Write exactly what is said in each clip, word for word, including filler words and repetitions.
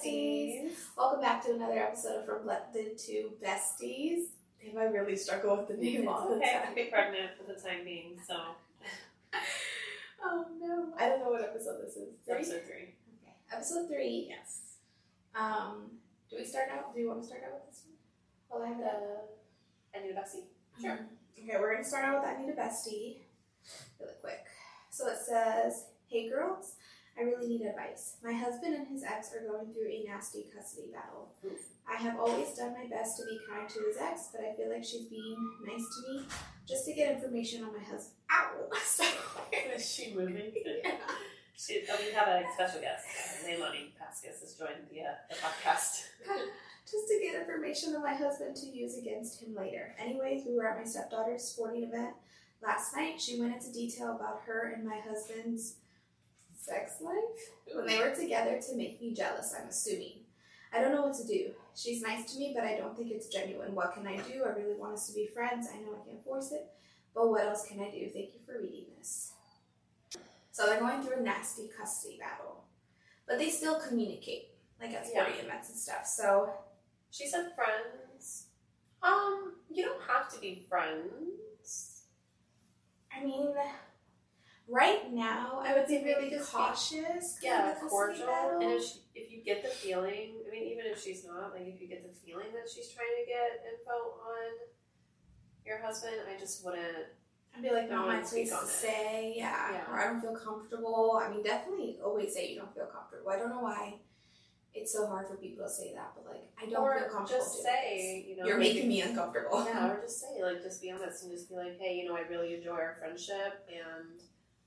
besties. Welcome back to another episode of From Blended to Besties. Damn, I really struggle with the name all the okay, time. I can be pregnant for the time being, so. Oh no, I don't know what episode this is. Three? Episode three. Okay, episode three. Yes. Um, do we start out? Do you want to start out with this one? Well, I have The I need a bestie. Sure. Um, okay, we're gonna start out with I Need a Bestie, really quick. So it says, "Hey girls, I really need advice. My husband and his ex are going through a nasty custody battle. Oof. I have always done my best to be kind to his ex, but I feel like she's being nice to me just to get information on my husband." Ow! Is she moving? Yeah. She, oh, we have a special guest. Leilani Pascas has joined the, uh, the podcast. Just to get information on my husband to use against him later. Anyways, we were at my stepdaughter's sporting event last night. She went into detail about her and my husband's sex life when they were together to make me jealous, I'm assuming. I don't know what to do. She's nice to me, but I don't think it's genuine. What can I do? I really want us to be friends. I know I can't force it, but what else can I do? Thank you for reading this. So they're going through a nasty custody battle, but they still communicate, like at sporting Yeah. events and stuff. So She said friends. Um, you don't have to be friends. I mean, right now, I would say really Just be- cautious. Yeah, kind of cordial. battle. And if, she, if you get the feeling, I mean, even if she's not, like, if you get the feeling that she's trying to get info on your husband, I just wouldn't. I'd be like, No not my one speak place on to it. say, yeah, Yeah. or I don't feel comfortable. I mean, definitely always say you don't feel comfortable. I don't know why it's so hard for people to say that, but like, I don't Or feel comfortable just doing say, this. you know, You're like, making me uncomfortable. Yeah, or just say, like, just be honest and just be like, hey, you know, I really enjoy our friendship and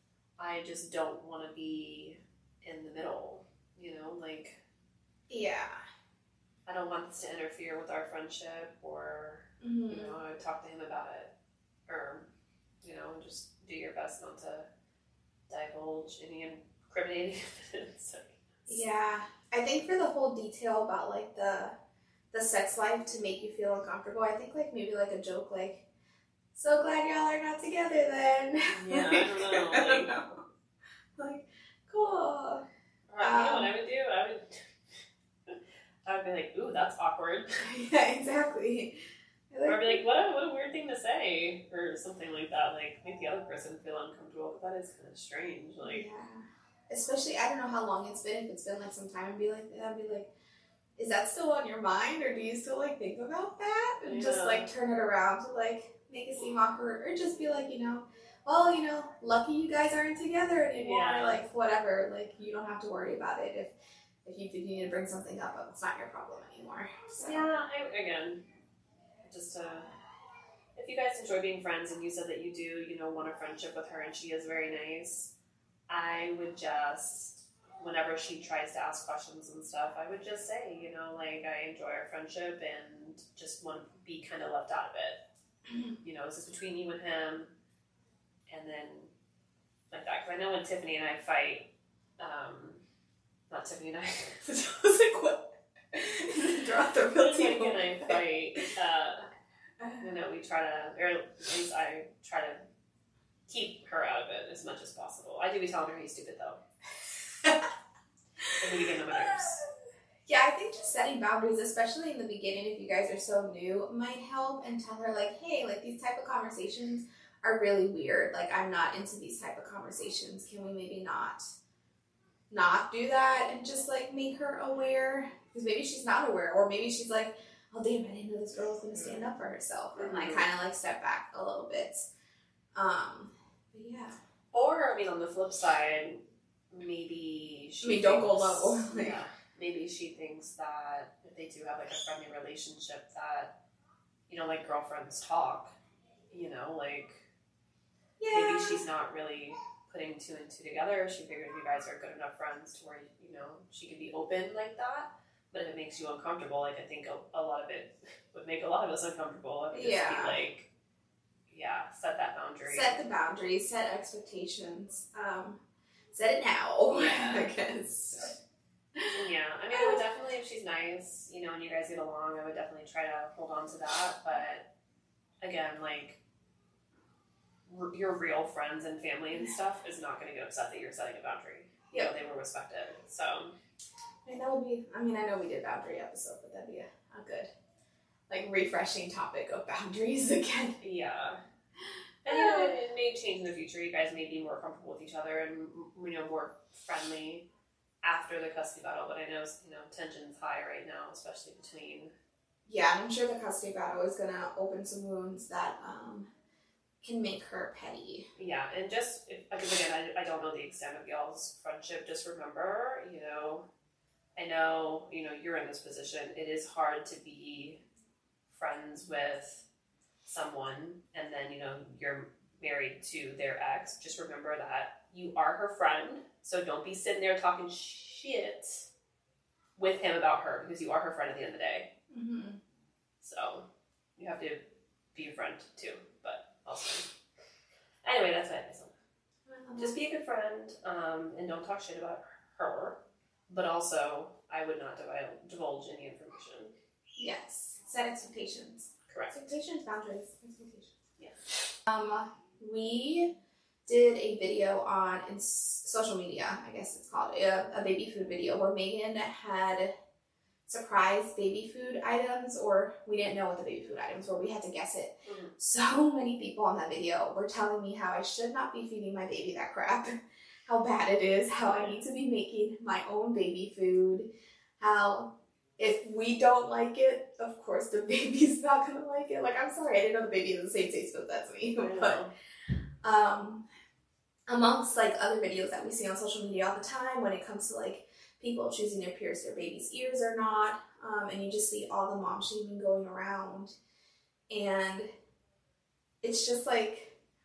I just don't want to be in the middle, you know, like, Yeah. I don't want this to interfere with our friendship or, Mm-hmm. you know, I would talk to him about it or, you know, just do your best not to divulge any incriminating evidence. Yeah, I think for the whole detail about like the the sex life to make you feel uncomfortable, I think like maybe like a joke like, "So glad y'all are not together then." Yeah, I don't know, I don't like- know. Like, cool. Or, you know what I would do? I would, I would be like, ooh, that's awkward. Yeah, exactly. I Or like- I'd be like, what a, what a weird thing to say, or something like that. Like, make the other person feel uncomfortable, but that is kind of strange. Like, yeah. Especially, I don't know how long it's been. If it's been like some time, I'd be like, I'd be like, is that still on your mind, or do you still like think about that? And just Yeah. like turn it around to like make it seem awkward, or just be like, you know, well, you know, lucky you guys aren't together anymore. Yeah. Or like whatever. Like you don't have to worry about it if if you think you need to bring something up, it's not your problem anymore. So. yeah, I, again, just uh, if you guys enjoy being friends and you said that you do, you know, want a friendship with her and she is very nice, I would just, whenever she tries to ask questions and stuff, I would just say, you know, like, I enjoy our friendship and just want to be kind of left out of it. You know, is this between you and him? And then, like that, because I know when Tiffany and I fight, um, not Tiffany and I, I was like, what? Draw out the real when Tiffany table. and I fight, uh, you know, we try to, or at least I try to keep her out of it as much as possible. I do be telling her he's stupid though. In the beginning of my nerves. Yeah, I think just setting boundaries, especially in the beginning, if you guys are so new, might help. And tell her like, hey, like these type of conversations are really weird. Like I'm not into these type of conversations. Can we maybe not, not do that and just like make her aware? Because maybe she's not aware, or maybe she's like, oh damn, I didn't know this girl was gonna stand up for herself, and like Mhm. kind of like step back a little bit. Um, but yeah. Or, I mean, on the flip side, maybe she I mean, don't go thinks- low. Yeah. Maybe she thinks that if they do have, like, a friendly relationship that, you know, like, girlfriends talk, you know, like, Yeah. maybe she's not really putting two and two together. She figured you guys are good enough friends to where, you know, she can be open like that. But if it makes you uncomfortable, like, I think a, a lot of it would make a lot of us uncomfortable. It would just Yeah. be like, yeah, set that boundary. Set the boundaries, set expectations. Um, set it now, Yeah. I guess. Yeah, I mean, I would definitely, if she's nice, you know, and you guys get along, I would definitely try to hold on to that. But again, like, r- your real friends and family and stuff is not going to get upset that you're setting a boundary. You know, they will respect it. So, And that would be, I mean, I know we did boundary episode, but that'd be a, a good, like, refreshing topic of boundaries again. Yeah. And you know, it, it may change in the future. You guys may be more comfortable with each other and, you know, more friendly after the custody battle. But I know, you know, tension's high right now, especially between. Yeah, and I'm sure the custody battle is going to open some wounds that um, can make her petty. Yeah, and just, if, because again, I, I don't know the extent of y'all's friendship. Just remember, you know, I know, you know, you're in this position. It is hard to be friends with someone and then, you know, you're married to their ex. Just remember that you are her friend. So don't be sitting there talking shit with him about her, because you are her friend at the end of the day. Mm-hmm. So you have to be a friend too, but also. Anyway, that's what I say. Just be a good friend, um, and don't talk shit about her. But also, I would not divul- divulge any information. Yes. Set expectations. Correct. Expectations, boundaries, expectations. Yes. Um, we did a video on in social media, I guess it's called, a, a baby food video where Megan had surprise baby food items, or we didn't know what the baby food items were. We had to guess it. Mm-hmm. So many people on that video were telling me how I should not be feeding my baby that crap, how bad it is, how I need to be making my own baby food, how if we don't like it, of course the baby's not gonna like it. Like, I'm sorry, I didn't know the baby has the same taste buds as me. But um, amongst like other videos that we see on social media all the time, when it comes to like people choosing to pierce their baby's ears or not, um, and you just see all the mom shaming going around, and it's just like,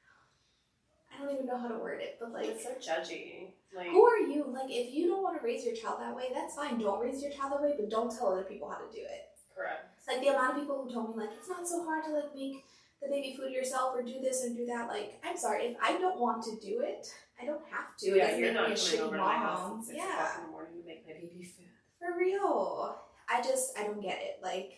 I don't even know how to word it, but like, it's so judgy. Like, who are you? Like, if you don't want to raise your child that way, that's fine. Don't raise your child that way, but don't tell other people how to do it. Correct. Like, the amount of people who told me, like, it's not so hard to, like, make the baby food yourself or do this and do that. Like, I'm sorry, if I don't want to do it, I don't have to. Yeah, it you're not me a coming shitty over mom. to my house at six yeah. o'clock in the morning to make my baby food. For real. I just, I don't get it. Like,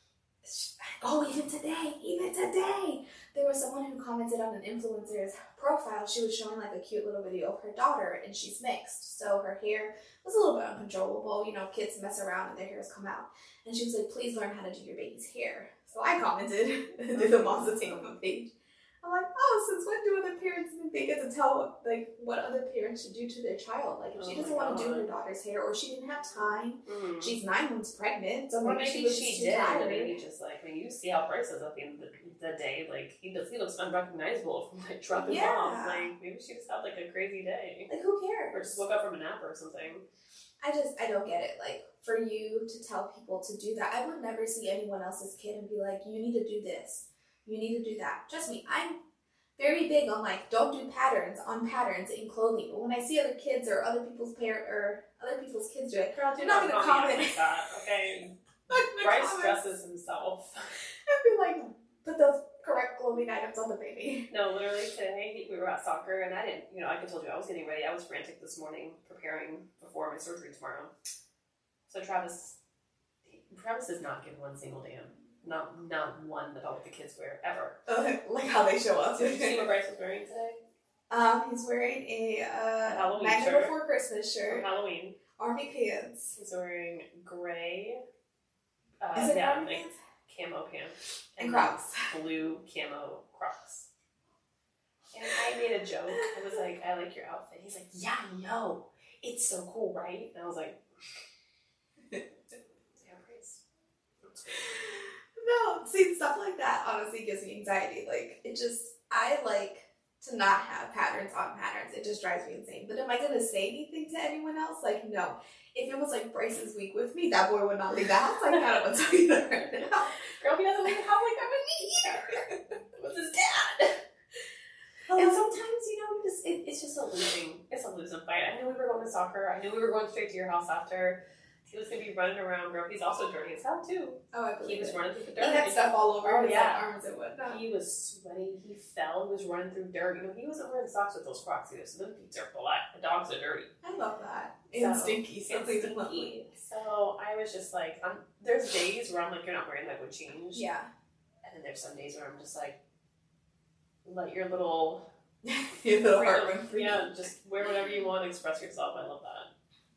oh, even today, even today, there was someone who commented on an influencer's profile. She was showing like a cute little video of her daughter, and she's mixed. So her hair was a little bit uncontrollable. You know, kids mess around and their hairs come out. And she was like, please learn how to do your baby's hair. So I commented, did the Moms of Tango page. I'm like, oh, since when do other parents think they get to tell what, like, what other parents should do to their child? Like, if she oh doesn't want to do her daughter's hair, or she didn't have time, mm. she's nine months pregnant, so or maybe, maybe she, she did. And maybe just like, I mean, you see how Bryce is at the end of the, the day. Like, he does, he looks unrecognizable from like dropping Yeah. bombs. Like, maybe she just had like a crazy day, Like, who cares? or just woke up from a nap or something. I just, I don't get it. Like, for you to tell people to do that, I would never see anyone else's kid and be like, you need to do this, you need to do that. Trust me, I'm very big on like, don't do patterns on patterns in clothing. But when I see other kids or other people's parent or other people's kids do it, Girl, I'm not gonna comment like that. Okay, like Bryce dresses himself. I'd be like, put those correct clothing items on the baby. No, literally today we were at soccer, and I didn't, you know, I told you I was getting ready. I was frantic this morning, preparing before my surgery tomorrow. So Travis, Travis does not give one single damn. Not not one about what the kids wear, ever. Uh, like how they show up. Did you see what Bryce was wearing today? Um, he's wearing a uh, Halloween Nightmare shirt. Before Christmas For shirt, Halloween. army pants. He's wearing gray, uh, Is it yeah, army like pants? camo pants. And Crocs. Blue camo Crocs. And I made a joke. I was like, I like your outfit. He's like, yeah, I know. It's so cool, right? And I was like, yeah, Bryce. No, see, stuff like that honestly gives me anxiety. Like, it just, I like to not have patterns on patterns. It just drives me insane. But am I going to say anything to anyone else? Like, no. If it was like Bryce's week with me, that boy would not leave the house. Like, I don't know what to tell you that right now. Girl, he doesn't leave the house like that with me either. With his dad. And sometimes, you know, we just, it, it's just a losing, it's a losing fight. I knew we were going to soccer. I knew we were going straight to your house after. He was going to be running around, girl. He's also dirty as hell, too. Oh, I believe He was it. running through the dirt. He had stuff all over oh, his yeah. like, arms and whatnot. He was sweaty. He fell. He was running through dirt. You know, he wasn't wearing socks with those Crocs either, so those feet are black. The dogs are dirty. I love that. And So, stinky. Something It's lovely. stinky. So I was just like, um, there's days where I'm like, you're not wearing that would change. Yeah. And then there's some days where I'm just like, let your little Your little freedom- heart run free. Yeah, just wear whatever you want, express yourself. I love that.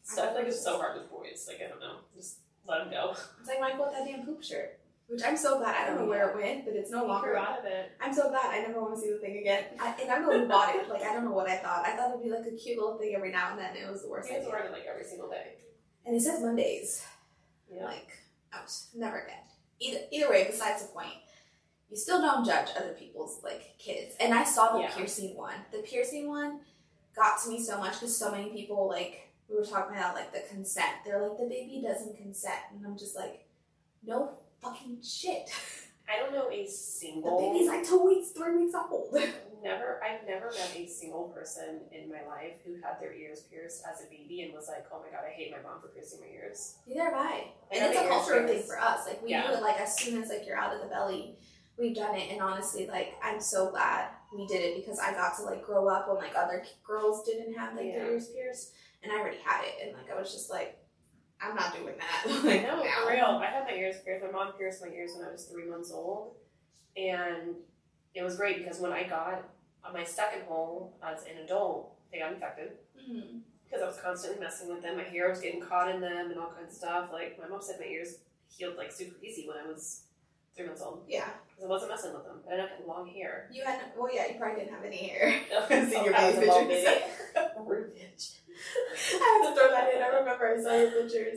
So I feel like it's so hard with boys. Like, I don't know. Just let them go. It's like Michael with that damn poop shirt. Which I'm so glad. I don't know where it went, but it's no He longer. grew out of it. I'm so glad. I never want to see the thing again. I, and I'm the one who bought it. Like, I don't know what I thought. I thought it'd be like a cute little thing every now and then. It was the worst He was idea. wearing it like every single day. And it says Mondays. Yeah. Like, out. Never again. Either either way, besides the point, you still don't judge other people's, like, kids. And I saw the Yeah. piercing one. The piercing one got to me so much because so many people, like, we were talking about, like, the consent. They're like, the baby doesn't consent. And I'm just like, no fucking shit. I don't know a The single. baby's like two weeks, three weeks old. Never. I've never met a single person in my life who had their ears pierced as a baby and was like, "Oh my god, I hate my mom for piercing my ears." Neither have I. I And got it's a the ears cultural thing pierced. for us. Like, we Yeah. do it, like, as soon as, like, you're out of the belly, we've done it. And honestly, like, I'm so glad we did it because I got to, like, grow up when, like, other girls didn't have, like, their Yeah. ears pierced. And I already had it. And, like, I was just like, I'm not doing that. I Like, know, now. for real. I had my ears pierced. My mom pierced my ears when I was three months old. And it was great because when I got on my second hole as an adult, they got infected. Mhm. Because I was constantly messing with them. My hair was getting caught in them and all kinds of stuff. Like, my mom said my ears healed, like, super easy when I was three months old. Yeah. Because I wasn't messing with them. I didn't have long hair. You had, well, yeah, you probably didn't have any hair. See your I was baby a bald pictures. baby. Rude bitch. I had to throw that in. I remember I saw your pictures.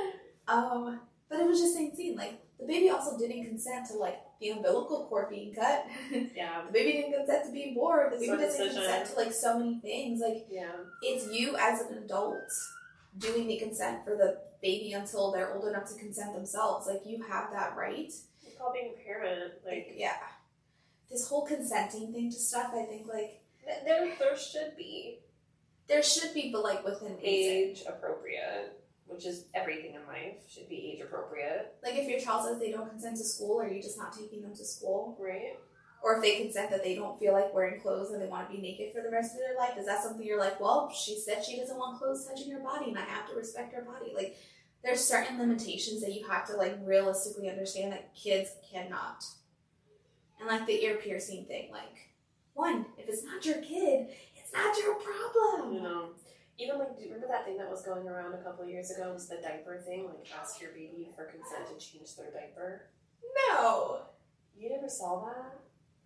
Um, but it was just insane. Like, the baby also didn't consent to, like, the umbilical cord being cut. Yeah. The baby didn't consent to being born. The baby doesn't Circumcision. consent to, like, so many things. Like, Yeah. it's you as an adult doing the consent for the baby until they're old enough to consent themselves. Like, you have that right. It's called being a parent. Like, yeah. This whole consenting thing to stuff, I think, like, th- there, there should be there should be, but, like, within reason. age appropriate, which is everything in life should be age appropriate, Like, if your child says they don't consent to school, are you just not taking them to school? right? Or if they consent that they don't feel like wearing clothes and they want to be naked for the rest of their life, is that something you're like, well, she said she doesn't want clothes touching her body and I have to respect her body? Like, there's certain limitations that you have to, like, realistically understand that kids cannot. And, like, the ear piercing thing, like, one, if it's not your kid, it's not your problem. You know, even like, do you remember that thing that was going around a couple of years ago? It was the diaper thing. Like, ask your baby for consent to change their diaper. No. You never saw that?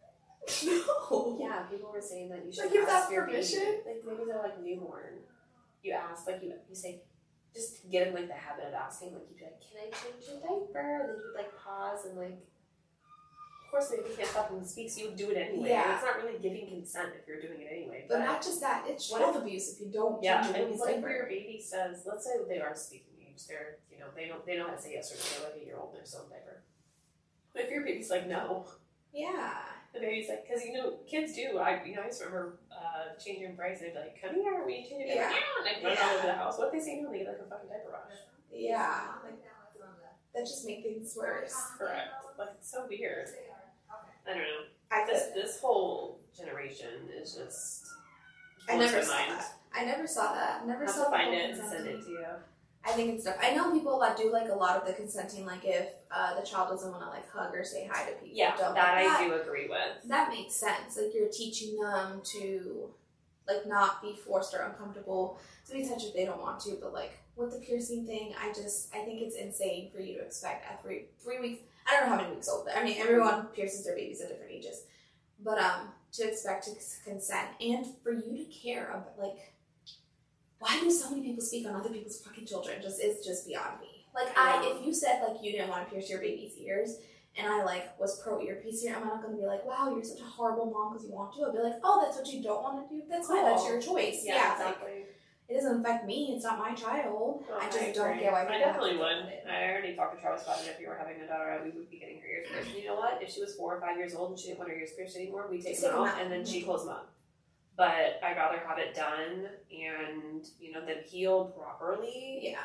No. Yeah, people were saying that you should Like, give ask that your permission? baby. Like, maybe they're like newborn. You ask, like, you you say, just get in like the habit of asking. Like, you'd be like, "Can I change your diaper?" And then you'd like pause and like. Of course, maybe you can't fucking speak, so you would do it anyway. Yeah. It's not really giving consent if you're doing it anyway. But not just that, it's What child if- abuse if you don't Yeah, change your and baby's what if diaper. your baby says, let's say they are speaking age, they're, you know, they don't, they know how to say yes or no, they're like a year old and they're still in diaper. What if your baby's like, no? Yeah. The baby's like, because, you know, kids do, I, you know, I just remember uh, changing Bryce and they'd be like, come here, we need to change your diaper. Yeah. Yeah. And I'd run all over the house. What if they say no and they get like a fucking diaper rash? Yeah. Like, that just makes things worse. Correct. Like, it's so weird. I don't know. I This, could. this whole generation is just. I blows never my saw mind. that. I never saw that. Never I'll have saw to the find whole it and send consenting. it to you. I think it's stuff. I know people that do like a lot of the consenting, like if uh, the child doesn't want to like hug or say hi to people. Yeah, don't that like I do agree with. That makes sense. Like, you're teaching them to like not be forced or uncomfortable to be touched if they don't want to. But like with the piercing thing, I just I think it's insane for you to expect at three three weeks. I don't know how many weeks old. I mean, everyone pierces their babies at different ages, but um, to expect to consent and for you to care about like, why do so many people speak on other people's fucking children? Just it's just beyond me. Like, I if you said like you didn't want to pierce your baby's ears, and I like was pro earpiece here, I'm not gonna be like, wow, you're such a horrible mom because you want to. I'll be like, oh, that's what you don't want to do. That's fine. That's your choice. Yeah, Yeah, exactly. like, it doesn't affect me. It's not my child. Well, I just I don't agree. get why I people definitely have to would. do it. I already talked to Travis about it. If we were having a daughter, we would be getting her ears pierced. And you know what? If she was four or five years old and she didn't want her ears pierced anymore, we take Just them take 'em out out. and then she closed them up. But I'd rather have it done and, you know, them healed properly Yeah.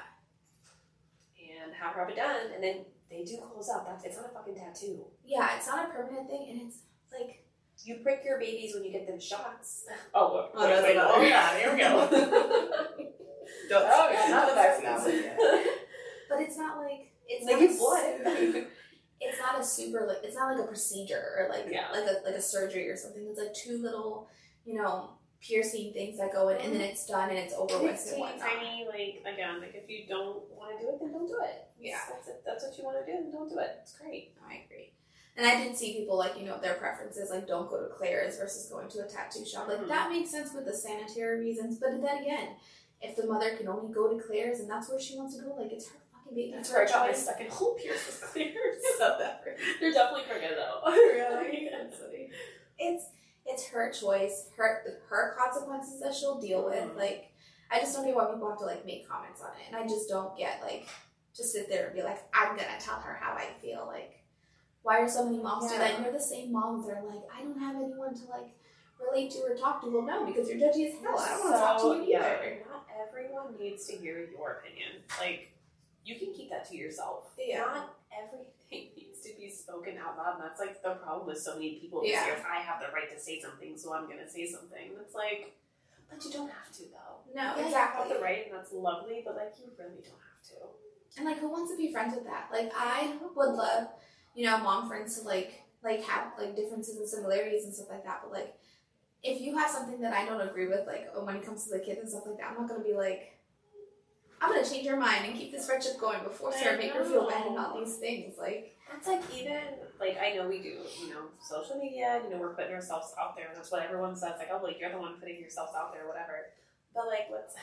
and have her have it done, and then they do close up. That's it's not a fucking tattoo. Yeah, it's not a permanent thing, and it's like. You prick your babies when you get them shots. Oh, look. Oh, that's another- Oh, yeah, here we go. Don't Oh, yeah, not the That's vaccines. not- But it's not like it's They not give a blood. super- it's not a super like it's not like a procedure or like Yeah. like a like a surgery or something. It's like two little, you know, piercing things that go in, and then it's done and it's over with It's and teeny whatnot. tiny, like, again, like, if you don't want to do it, then don't do it. Yeah. That's, it. That's what you want to do, then don't do it. It's great. I agree. And I did see people, like, you know, their preferences, like, don't go to Claire's versus going to a tattoo shop. Like, Mhm. that makes sense with the sanitary reasons. But then again, if the mother can only go to Claire's and that's where she wants to go, like, it's her fucking baby. That's It's where I her got my choice. second hole pierced with clears. Love that for you. They're definitely crooked, though. Really? That's funny. It's it's her choice, her her consequences that she'll deal with. Mhm. Like, I just don't get why people have to, like, make comments on it. And I just don't get, like, just sit there and be like, I'm gonna tell her how I feel. Like, why are so many moms do that? Yeah. And you're the same moms that are like, I don't have anyone to, like, relate to or talk to. Well, no, because you're judgy as hell. I don't want to talk to you yeah, either. not everyone needs to hear your opinion. Like, you can keep that to yourself. Yeah. Not everything needs to be spoken out loud. And that's, like, the problem with so many people. Yeah. Is I have the right to say something, so I'm going to say something. And it's like, but you don't have to, though. No, Yeah, exactly. you have the right, and that's lovely, but, like, you really don't have to. And, like, who wants to be friends with that? Like, I would love, you know, mom friends to, like, like have, like, differences and similarities and stuff like that. But, like, if you have something that I don't agree with, like, oh, when it comes to the kids and stuff like that, I'm not going to be like, I'm going to change your mind and keep this friendship going before her and make her feel bad and all these things. Like, That's like even, like, I know we do, you know, social media, you know, we're putting ourselves out there, and that's what everyone says, like, oh, like, you're the one putting yourself out there, whatever. But, like, what's,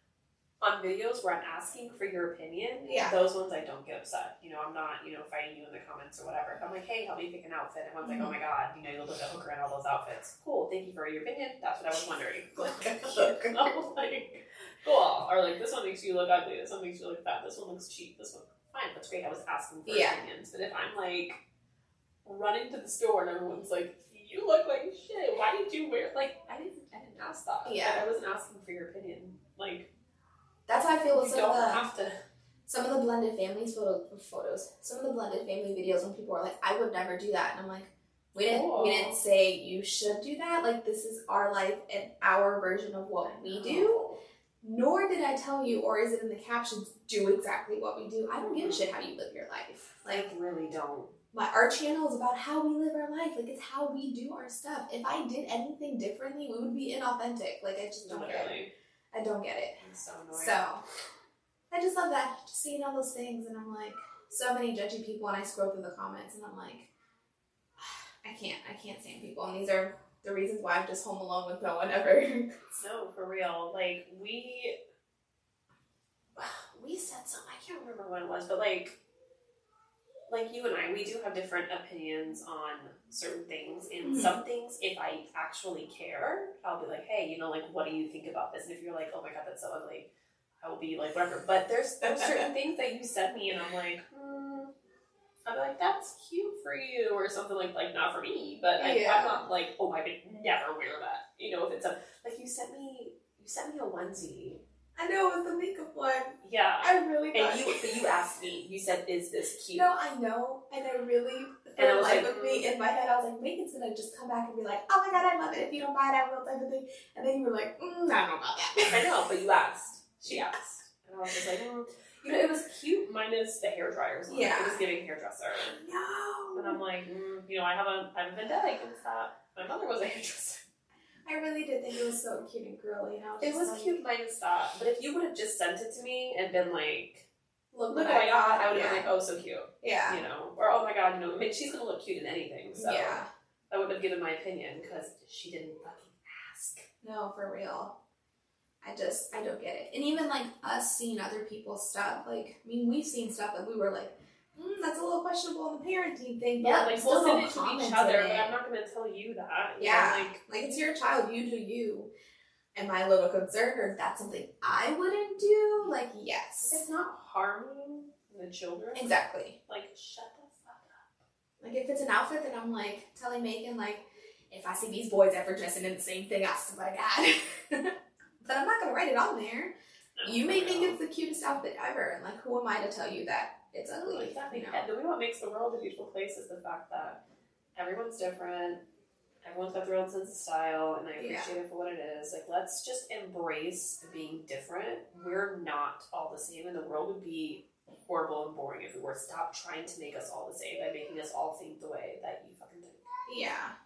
on videos where I'm asking for your opinion, Yeah. those ones I don't get upset. You know, I'm not, you know, fighting you in the comments or whatever. If I'm like, hey, help me pick an outfit, and one's Mhm. like, oh my god, you know, you look like a hooker in all those outfits. Cool, thank you for your opinion. That's what I was wondering. Like a hooker. Like, cool. Or like, this one makes you look ugly, this one makes you look fat, this one looks cheap, this one, fine, that's great. I was asking for Yeah. opinions. But if I'm like running to the store and everyone's like, you look like shit, why did you wear, like, I didn't, I didn't ask that. Yeah. Like, I wasn't asking for your opinion. Like, that's how I feel with you some of don't the have to. some of the blended families photo, photos. Some of the blended family videos when people are like, I would never do that, and I'm like, we didn't Cool. we didn't say you should do that. Like, this is our life and our version of what we do. Nor did I tell you, or is it in the captions, do exactly what we do. I don't give a shit how you live your life. Like, Like, really don't. my our channel is about how we live our life. Like, it's how we do our stuff. If I did anything differently, we would be inauthentic. Like, I just don't get it. Literally. I don't get it. I'm so annoyed. So, I just love that. Just seeing all those things, and I'm like, so many judgy people, and I scroll through the comments, and I'm like, I can't, I can't stand people, and these are the reasons why I'm just home alone with no one ever. No, for real. Like, we we said something, I can't remember what it was, but like like you and I, we do have different opinions on certain things. And Mhm. some things, if I actually care, I'll be like, hey, you know, like, what do you think about this? And if you're like, oh my god, that's so ugly, I will be like, whatever. But there's there's certain things that you send me, and I'm like, hmm. I'm like, that's cute for you, or something like, like not for me, but I, Yeah. I'm not like, oh, I would never wear that. You know, if it's a, like, you sent me, you sent me a onesie. I know, it was the makeup one. Yeah. I really And thought you, but you asked me, you said, is this cute? No, I know, and I really, for And I the was life like, of me, in my head, I was like, Megan's gonna just come back and be like, oh my god, I love it, if you don't buy it, I will, type of thing. And then you were like, mm, I don't know about that. I know, but you asked. She asked. And I was just like, mm. You know, it was cute minus the hair dryers. Yeah. It was giving hairdresser. No. And I'm like, mm, you know, I have a, I have a vendetta against that. My mother was a hairdresser. I really did think it was so cute and girly, and I was It just was like, cute minus that. But if you would have just sent it to me and been like, Look, look what what I got, I would yeah. have been like, oh, so cute. Yeah. You know, or oh my god, you know, I mean, she's gonna look cute in anything. So Yeah. I wouldn't have given my opinion because she didn't fucking ask. No, for real. I just, I don't get it. And even like us seeing other people's stuff, like, I mean, we've seen stuff that we were like, mm, that's a little questionable in the parenting thing. But Yeah, like still we'll send no it to comments each in other, it. but I'm not gonna tell you that. You Yeah. know, like Like, it's your child, you do you. Am I a little concerned, or if that's something I wouldn't do? Like, yes. it's not harming the children. Exactly. Like, shut the fuck up. Like, if it's an outfit that I'm like telling Megan, like, if I see these boys ever dressing in the same thing, I swear to God. But I'm not gonna write it on there. No, You for may real. think it's the cutest outfit ever, and like, who am I to tell you that it's ugly? Oh, exactly. You know? And the what makes the world a beautiful place is the fact that everyone's different. Everyone's got their own sense of style, and I appreciate Yeah. it for what it is. Like, let's just embrace being different. We're not all the same, and the world would be horrible and boring if we were. Stop trying to make us all the same by making us all think the way that you fucking think. Yeah.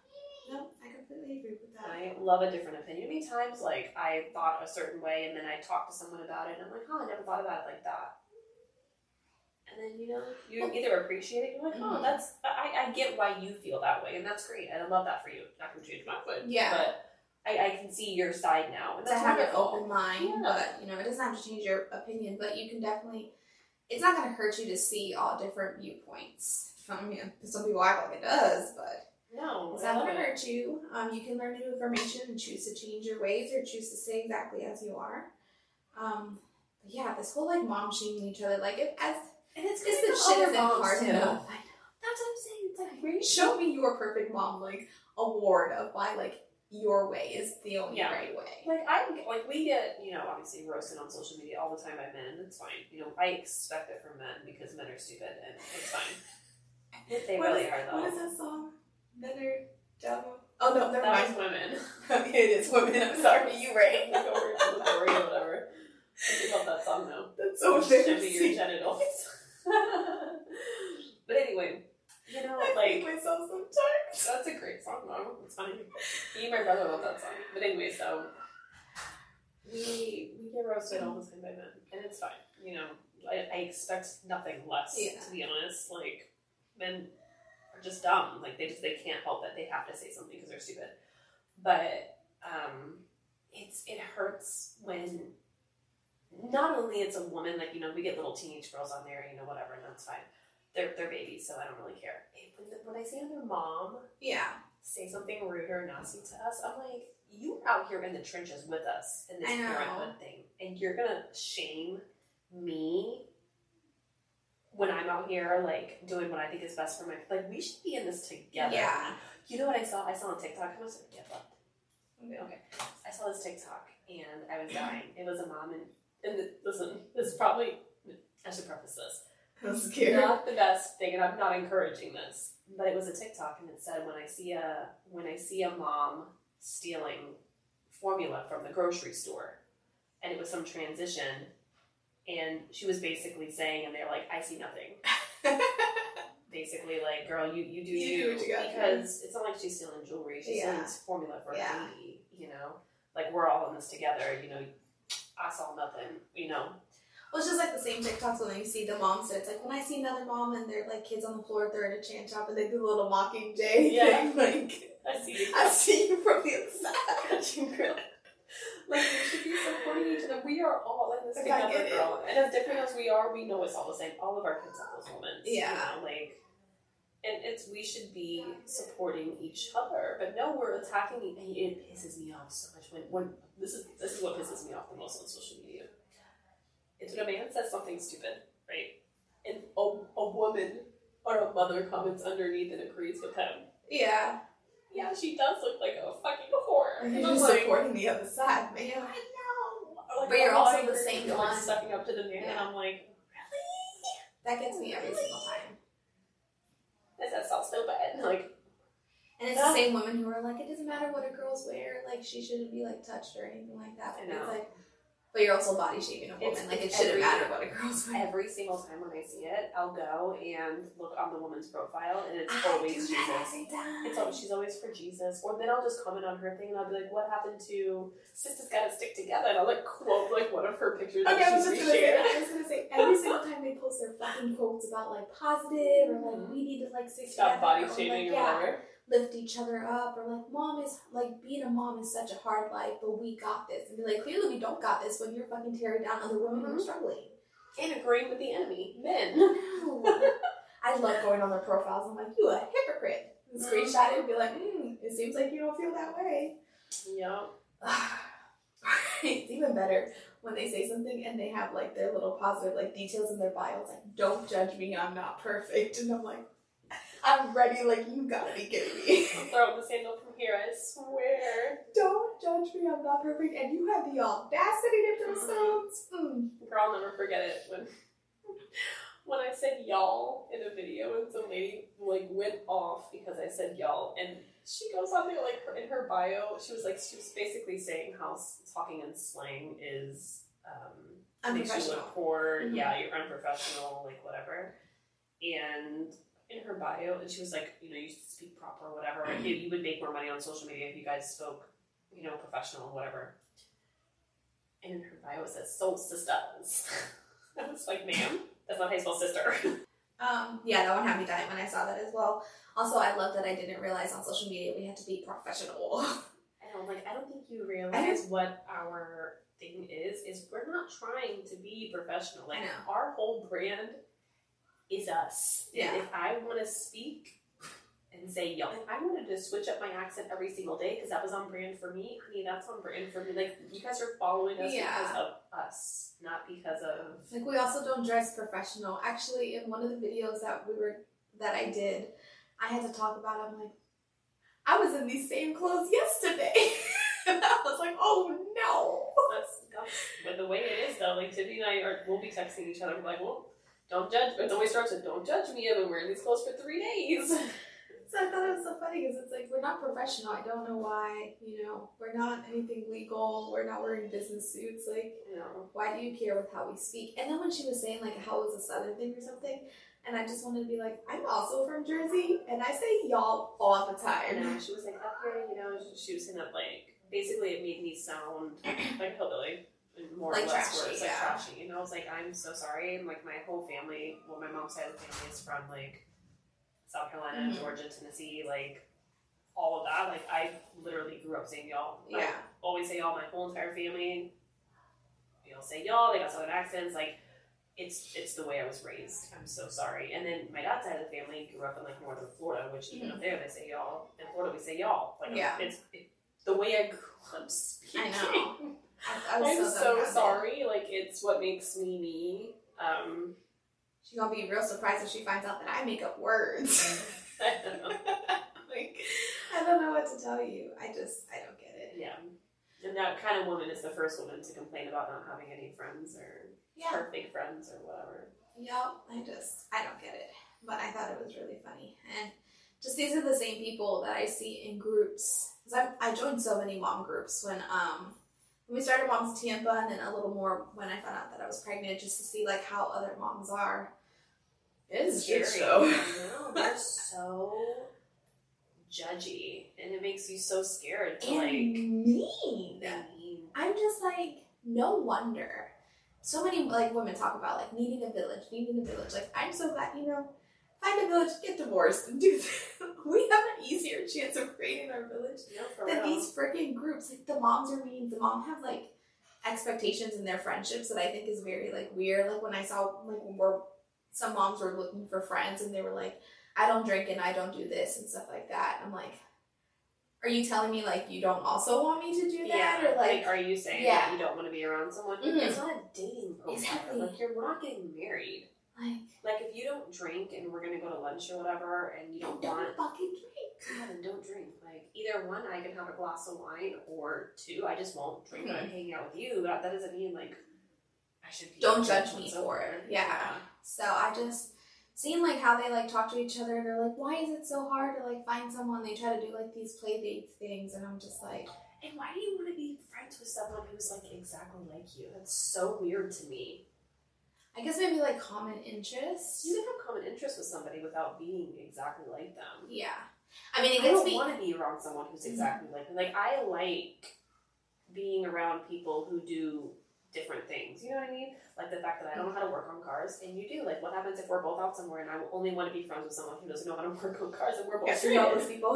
No, I completely agree with that. I love a different opinion. Many times, like, I thought a certain way, and then I talk to someone about it, and I'm like, oh, I never thought about it like that. And then, you know, you either appreciate it, you're like, oh, Mhm. that's, I, I get why you feel that way, and that's great, and I love that for you. Not going to change my foot. Yeah. But I, I can see your side now, and To that's have an wonderful. open mind, Yeah. but, you know, it doesn't have to change your opinion, but you can definitely, it's not going to hurt you to see all different viewpoints from you. Some people act like it does, but No, it's I not love going to it. hurt you. Um, you can learn new information and choose to change your ways or choose to stay exactly as you are. Um, but yeah, this whole like mom shaming each other, like if as And it's if good the for shit other isn't moms, hard too. enough. I know. That's what I'm saying. It's like really show me your perfect mom like award of why like your way is the only Yeah. right way. Like, I like we get, you know, obviously roasted on social media all the time by men. It's fine. You know, I expect it from men because men are stupid, and it's fine. They What really is- are, though. What is that song? Men are dumb. Oh no, never That mind. was women. it is women. I'm sorry, you right. Like, over the glory or whatever. I love that song though. That's so Shimmy your embarrassing. genitals. But anyway, you know, I like, hate myself sometimes. that's a great song though. It's funny. Me and my brother love that song. But anyway, so we we get roasted all the time by men, and it's fine. You know, I, I expect nothing less. Yeah. To be honest, like men are just dumb. Like they just they can't help it. They have to say something because they're stupid. But um, it's it hurts when not only it's a woman. Like, you know, we get little teenage girls on there. You know, whatever, and that's fine. They're they're babies, so I don't really care. When, when I see another mom Yeah. say something rude or nasty to us, I'm like, you're out here in the trenches with us in this I know. parenthood thing, and you're gonna shame me when I'm out here like doing what I think is best for my like. We should be in this together. Yeah. You know what I saw? I saw on TikTok. I must have get left. Okay. Okay. I saw this TikTok and I was dying. It was a mom and and the, listen, this is probably I should preface this. I'm scared. Not the best thing, and I'm not encouraging this. But it was a TikTok, and it said, "When I see a when I see a mom stealing formula from the grocery store," and it was some transition, and she was basically saying, and they're like, "I see nothing." Basically, like, girl, you you do You you, do what you gotta because it's not like she's stealing jewelry; she's Yeah. stealing formula for Yeah. a baby. You know, like we're all in this together. You know, I saw nothing. You know. Well, it's just like the same TikToks when you see the moms. So it's like when I see another mom and they're like kids on the floor, they're at a chant shop and they do a little mocking Jay Yeah. thing. Like, I see you. I see you from the other Catching girl. Like, we should be supporting each other. We are all in this Like, I together, get it. girl. And as different as we are, we know it's all the same. All of our kids have those moments. Yeah. You know, like, and it's, we should be supporting each other. But no, we're attacking, e- and it pisses me off so much when, when, this is, this is what pisses me off the most on social media. It's when a man says something stupid, right? And a, a woman or a mother comments underneath and agrees with him. Yeah. Yeah, she does look like a fucking whore. And And you're I'm just like, supporting the other side, man. I know. Or like, But you're oh, also I the agree. same You're, one. like sucking up to the man, and Yeah. I'm like, really? That gets me every single time. Does that sound so bad? Like, And it's the same women who are like, it doesn't matter what a girl's wear, like she shouldn't be like touched or anything like that. I But know. It's like, but you're also body shaming a woman. It's- like it it's shouldn't every- matter what a girl's wear. every single time when I see it, I'll go and look on the woman's profile, and it's I always do that Jesus. every time. It's always, she's always for Jesus. Or then I'll just comment on her thing, and I'll be like, what happened to Sister's Gotta Stick Together? And I'll like quote like one of her pictures Okay, I that was she's just gonna say, reshared. I was gonna say, every single time they post their fucking quotes about like positive or like Mhm. we need to like stick Stop body together or, shaming like, or yeah, whatever. lift each other up or like mom is like being a mom is such a hard life, but we got this. And be like, clearly we don't got this when you're fucking tearing down other women who are Mhm. struggling. And agreeing with the enemy, men. No. I love going on their profiles. I'm like, you a hypocrite. And screenshot it and be like, mm, it seems like you don't feel that way. Yeah. It's even better when they say something and they have like their little positive like details in their bio. It's like, don't judge me, I'm not perfect. And I'm like, I'm ready, like you gotta be kidding me. I'll throw the sandal from here, I swear. Don't judge me, I'm not perfect. And you have the audacity to throw stones. Mm. Girl, I'll never forget it when when I said y'all in a video and some lady like went off because I said y'all, and she goes on there like her, in her bio, she was like she was basically saying how s- talking in slang is um makes you Unprofessional. look poor, Mhm. yeah, you're unprofessional, like whatever. And in her bio, and she was like, you know, you speak proper or whatever. Like, you, you would make more money on social media if you guys spoke, you know, professional or whatever. And in her bio it says soul sisters. I was like, ma'am, that's not how you spell sister. Um, yeah, that one had me dying when I saw that as well. Also, I love that I didn't realize on social media we had to be professional. I don't like. I don't think you realize what our thing is. Is we're not trying to be professional. Like, I know. our whole brand is us. Yeah. And if I want to speak and say y'all, if I wanted to switch up my accent every single day because that was on brand for me, I mean, that's on brand for me. Like, you guys are following us Yeah. because of us, not because of. Like, we also don't dress professional. Actually, in one of the videos that we were that I did, I had to talk about. I'm like, I was in these same clothes yesterday, and I was like, oh no. That's, that's but the way it is though. Like, Tiffany and I are, we'll be texting each other. We're like, well, don't judge. It always starts with, don't judge me. I've been wearing these clothes for three days. So I thought it was so funny because it's like, we're not professional. I don't know why, you know, we're not anything legal. We're not wearing business suits. Like, You know. why do you care with how we speak? And then when she was saying like how it was a southern thing or something, and I just wanted to be like, I'm also from Jersey, and I say y'all all the I time. know. She was like, up here, you know, she was saying that, like, basically it made me sound like a hillbilly. More Like or less trashy, words, like yeah. trashy. And I was like, I'm so sorry. And like, my whole family, well, my mom's side of the family is from like South Carolina, Mhm. Georgia, Tennessee, like all of that. Like, I literally grew up saying y'all. I Yeah. always say y'all. My whole entire family, you know, say y'all. They got southern accents. Like, it's it's the way I was raised. I'm so sorry. And then my dad's side of the family grew up in like northern Florida, which even Mhm. up there they say y'all. In Florida we say y'all. Like, Yeah. it's it, the way I grew up speaking. I know. I, I was I'm so, so dumbfounded. sorry. Like, it's what makes me me. Um, She's gonna be real surprised if she finds out that I make up words. I don't know. Like, I don't know what to tell you. I just, I don't get it. Yeah. And that kind of woman is the first woman to complain about not having any friends or Yeah. or fake friends or whatever. Yep. I just, I don't get it. But I thought it was really funny. And just these are the same people that I see in groups. Because I joined so many mom groups when, um, when we started Moms Tampa, and then a little more when I found out that I was pregnant, just to see like how other moms are. It's Shit scary. show. No, they're so judgy, and it makes you so scared to And like. mean. I mean, I'm just like, no wonder. So many like women talk about like needing a village, needing a village. Like, I'm so glad, you know, find a village, get divorced, and do that. We have an easier chance of creating our village no, for than real. these freaking groups. Like, the moms are mean. The mom have like expectations in their friendships that I think is very like weird. Like, when I saw like when we're some moms were looking for friends and they were like, I don't drink and I don't do this and stuff like that. I'm like, are you telling me like you don't also want me to do that? Yeah, Or like, are you saying yeah. that you don't want to be around someone? Mhm. It's not a dating profile. Exactly. Like, you're not getting married. like Like, if you don't drink and we're gonna go to lunch or whatever, and you don't, don't want, fucking drink. yeah, then don't drink. Like, either one, I can have a glass of wine, or two, I just won't drink. But I'm hanging out with you. That, that doesn't mean like I should. Be Don't drinking judge me sober. for it. Yeah. So I just seen like how they like talk to each other. They're like, why is it so hard to like find someone? They try to do like these play dates things, and I'm just like, And why do you want to be friends with someone who's like exactly like you? That's so weird to me. I guess maybe like common interests. You can have common interests with somebody without being exactly like them. Yeah. I mean, it I gets don't me. want to be around someone who's exactly like me. Like, I like being around people who do different things. You know what I mean? Like the fact that I don't know how to work on cars, and you do. Like, what happens if we're both out somewhere and I only want to be friends with someone who doesn't know how to work on cars, and we're both Yes, we know stranded? those people.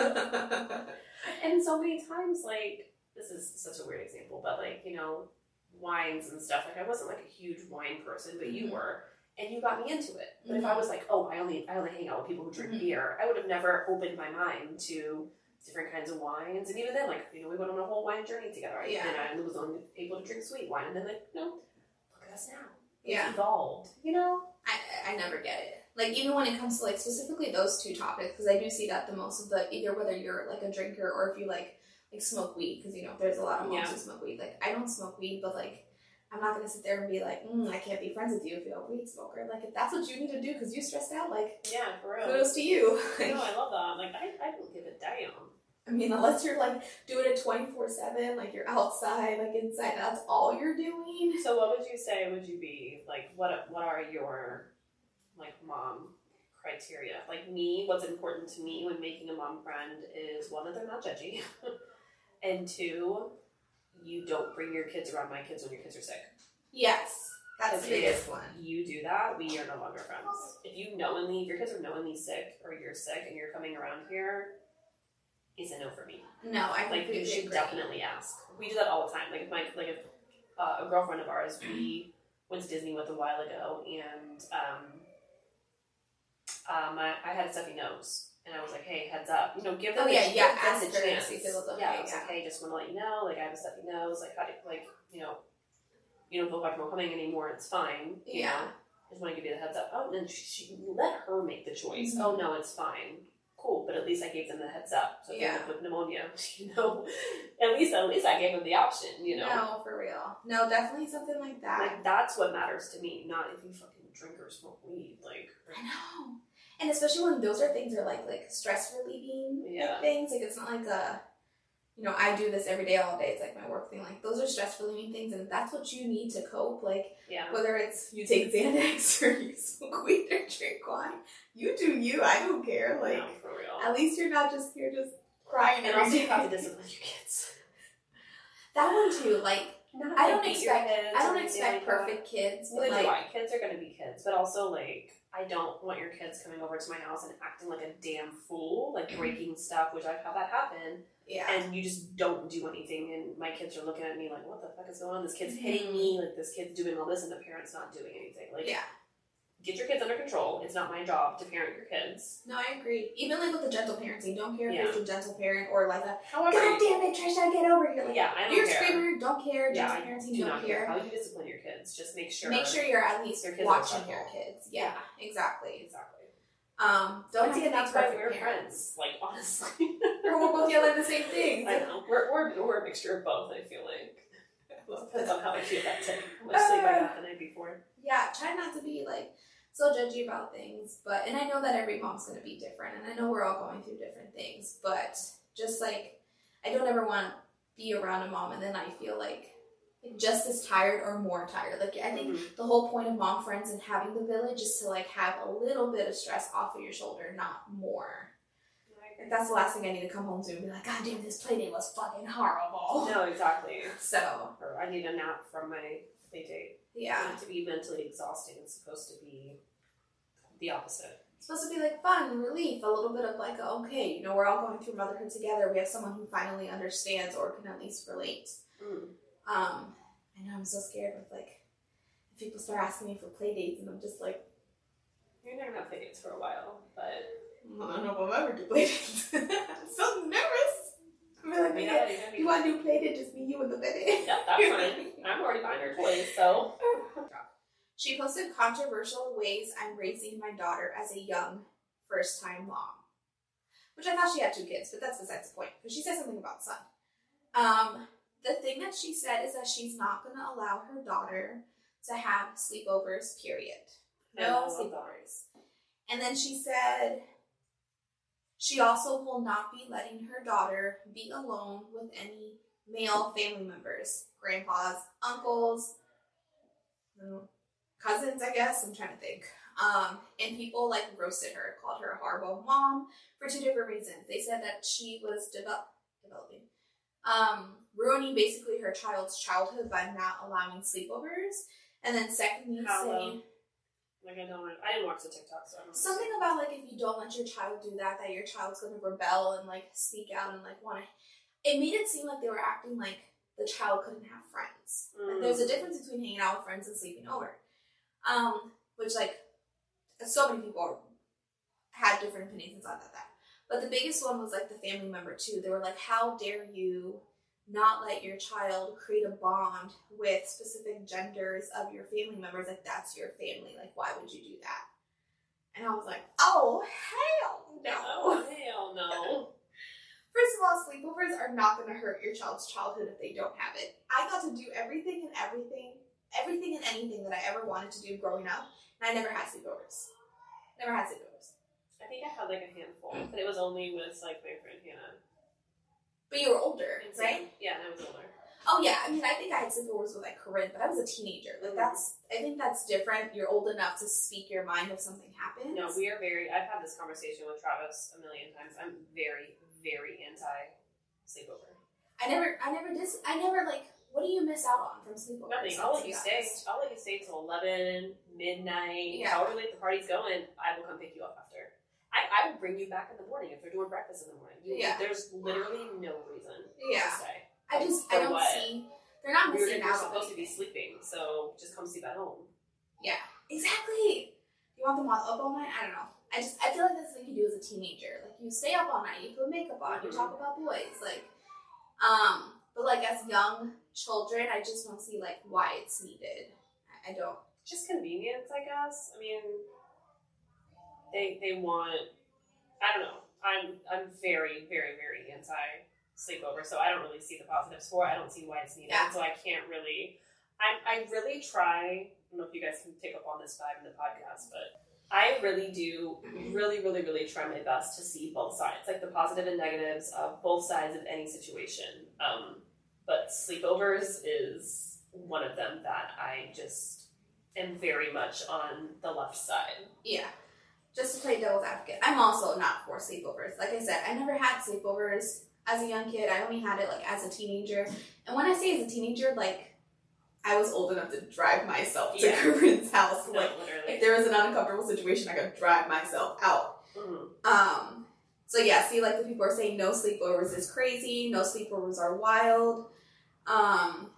And so many times, like, this is such a weird example, but like, you know, wines and stuff. Like, I wasn't like a huge wine person, but you Mhm. were. And you got me into it. But if Mhm. I was like, oh, I only I only hang out with people who drink Mhm. beer, I would have never opened my mind to different kinds of wines. And even then, like, you know, we went on a whole wine journey together. Right? Yeah. And I was only able to drink sweet wine. And then, like, you know, look at us now. We've Yeah. evolved. You know? I, I never get it. Like, even when it comes to like specifically those two topics, because I do see that the most of the, either whether you're like a drinker or if you like like smoke weed, because you know there's a lot of moms Yeah. who smoke weed. Like, I don't smoke weed, but like I'm not gonna sit there and be like, mm, I can't be friends with you if you're a weed smoker. Like, if that's what you need to do because you stressed out, like, Yeah, for real. kudos to you. Like, No, I love that. Like, I, I don't give a damn. I mean, unless you're like doing it twenty-four seven, like you're outside, like inside, that's all you're doing. So what would you say would you be, like, what what are your, like, mom criteria. Like me, what's important to me when making a mom friend is one, that they're not judgy, and two, you don't bring your kids around my kids when your kids are sick. Yes, that's the biggest one. You do that, we are no longer friends. If you knowingly, if your kids are knowingly sick or you're sick and you're coming around here, it's a no for me. No, I like you should agree. definitely ask. We do that all the time. Like if my like if uh, a girlfriend of ours, we went to Disney with a while ago, and um, um, I, I had a stuffy nose. And I was like, hey, heads up. You know, give them oh, a, yeah, yeah, give them ask a chance. her, see if it was okay, yeah, I was yeah. like, hey, just want to let you know, like, I have a stuffy nose. Like, how do, like, you know, you don't feel comfortable coming anymore. It's fine. You yeah. know? I just want to give you the heads up. Oh, and then she, she let her make the choice. Mm-hmm. Oh, no, it's fine. Cool, but at least I gave them the heads up. So if yeah. they end up with pneumonia, you know, at least at least I gave them the option, you know. No, for real. No, definitely something like that. Like, that's what matters to me, not if you fucking drink or smoke weed. Like, I know. And especially when those are things that are like like stress relieving yeah. like, things. Like it's not like a, you know, I do this every day, all day. It's like my work thing. Like those are stress relieving things, and that's what you need to cope. Like yeah. whether it's you take Xanax or you smoke weed or drink wine, you do you. I don't care. Like no, for real. At least you're not just here just crying. And every also day. you have to discipline your kids. That one too. Like not I don't expect I don't expect expect perfect kids. But Neither like do I. Kids are gonna be kids, but also like. I don't want your kids coming over to my house and acting like a damn fool, like breaking stuff, which I've had that happen. Yeah. And you just don't do anything, and my kids are looking at me like, what the fuck is going on? This kid's hitting me, like this kid's doing all this, and the parent's not doing anything. Like, yeah. Get your kids under control. It's not my job to parent your kids. No, I agree. Even like with the gentle parenting, don't care if yeah. you're a gentle parent or like a, However, God damn it, Trisha, get over here. Like, yeah, I don't if you're care. a screamer, don't care. Yeah, Gentle parenting, do don't not care. care. How you discipline your kids, just make sure. Make sure you're at least your kids watching your kids. Yeah, yeah, exactly. Exactly. Um, don't I have to that's be why perfect we're parents. friends. Like, honestly. Or we're both yelling the same things. I know. We're, we're, we're a mixture of both, I feel like. Well, depends on how I feel that day. How much sleep I got the night before. Yeah, try not to be like so judgy about things, but and I know that every mom's gonna be different, and I know we're all going through different things, but just like I don't ever want to be around a mom and then I feel like just as tired or more tired. Like I think mm-hmm. the whole point of mom friends and having the village is to like have a little bit of stress off of your shoulder, not more. If that's the last thing I need to come home to and be like, God damn, this play date was fucking horrible. No, exactly. So or I need a nap from my play date. Yeah. To be mentally exhausting, it's supposed to be the opposite. It's supposed to be like fun, relief, a little bit of like, okay, you know, we're all going through motherhood together. We have someone who finally understands or can at least relate. Mm. Um, I know I'm so scared with like, if people start asking me for play dates and I'm just like, you're not gonna have play dates for a while, but I don't know if I'll ever do play dates. I'm so nervous. I'm like, yeah, yeah, you want to do play date, just be you with the baby. Yeah, that's fine. I'm already buying her toys, so. She posted controversial ways I'm raising my daughter as a young first-time mom. Which I thought she had two kids, but that's besides the point. Because she said something about son. Um, the thing that she said is that she's not going to allow her daughter to have sleepovers, period. No sleepovers. And then she said she also will not be letting her daughter be alone with any male family members. Grandpas, uncles, cousins, I guess. I'm trying to think. Um, and people like roasted her, called her a horrible mom for two different reasons. They said that she was develop, developing, um, ruining basically her child's childhood by not allowing sleepovers. And then secondly, How, saying... Um, like I don't, I didn't watch the TikTok, so I don't know. Something about like if you don't let your child do that, that your child's gonna rebel and like speak out and like want to. It made it seem like they were acting like the child couldn't have friends. Mm. Like, there's a difference between hanging out with friends and sleeping over. Um, which like so many people had different opinions on that. That, but the biggest one was like the family member too. They were like, "How dare you not let your child create a bond with specific genders of your family members? Like, that's your family. Like, why would you do that?" And I was like, oh, hell no. Oh, hell no. First of all, sleepovers are not going to hurt your child's childhood if they don't have it. I got to do everything and everything, everything and anything that I ever wanted to do growing up, and I never had sleepovers. Never had sleepovers. I think I had like a handful, but it was only with like my friend Hannah. But you were older, so, right? Yeah, and I was older. Oh yeah, I mean, I think I had sleepovers with like Corinne, but I was a teenager. Like Mm-hmm. that's, I think that's different. You're old enough to speak your mind if something happens. No, we are very. I've had this conversation with Travis a million times. I'm very, very anti sleepover. I never, I never did. I never like. What do you miss out on from sleepovers? Nothing. I'll to let be you stay. honest? I'll let you stay till eleven, midnight, Yeah. however late the party's going. I will come pick you up after. I, I will bring you back in the morning if they're doing breakfast in the morning. You, Yeah. There's literally no reason Yeah. to stay. I just, For I don't what? see. They're not You're, missing you're out on supposed to be anything. sleeping, so just come sleep at home. Yeah, exactly. You want them all up all night? I don't know. I just, I feel like that's the thing you do as a teenager. Like you stay up all night, you put makeup on, Mhm. you talk about boys, like, um. But like as young children, I just don't see like why it's needed. I, I don't. Just convenience, I guess. I mean, they they want. I don't know. I'm I'm very very very anti sleepover, so I don't really see the positives for it. I don't see why it's needed, Yeah. so I can't really. I I really try. I don't know if you guys can pick up on this vibe in the podcast, but I really do, really, really, really try my best to see both sides, like the positive and negatives of both sides of any situation. Um, but sleepovers is one of them that I just am very much on the left side. Yeah. Just to play devil's advocate, I'm also not for sleepovers. Like I said, I never had sleepovers as a young kid. I only had it like as a teenager. And when I say as a teenager, like I was old enough to drive myself to Yeah. Corinne's house. No, Like literally. if there was an uncomfortable situation, I could drive myself out. Mhm. Um. So yeah, see, like the people are saying no sleepovers is crazy. No sleepovers are wild. Um.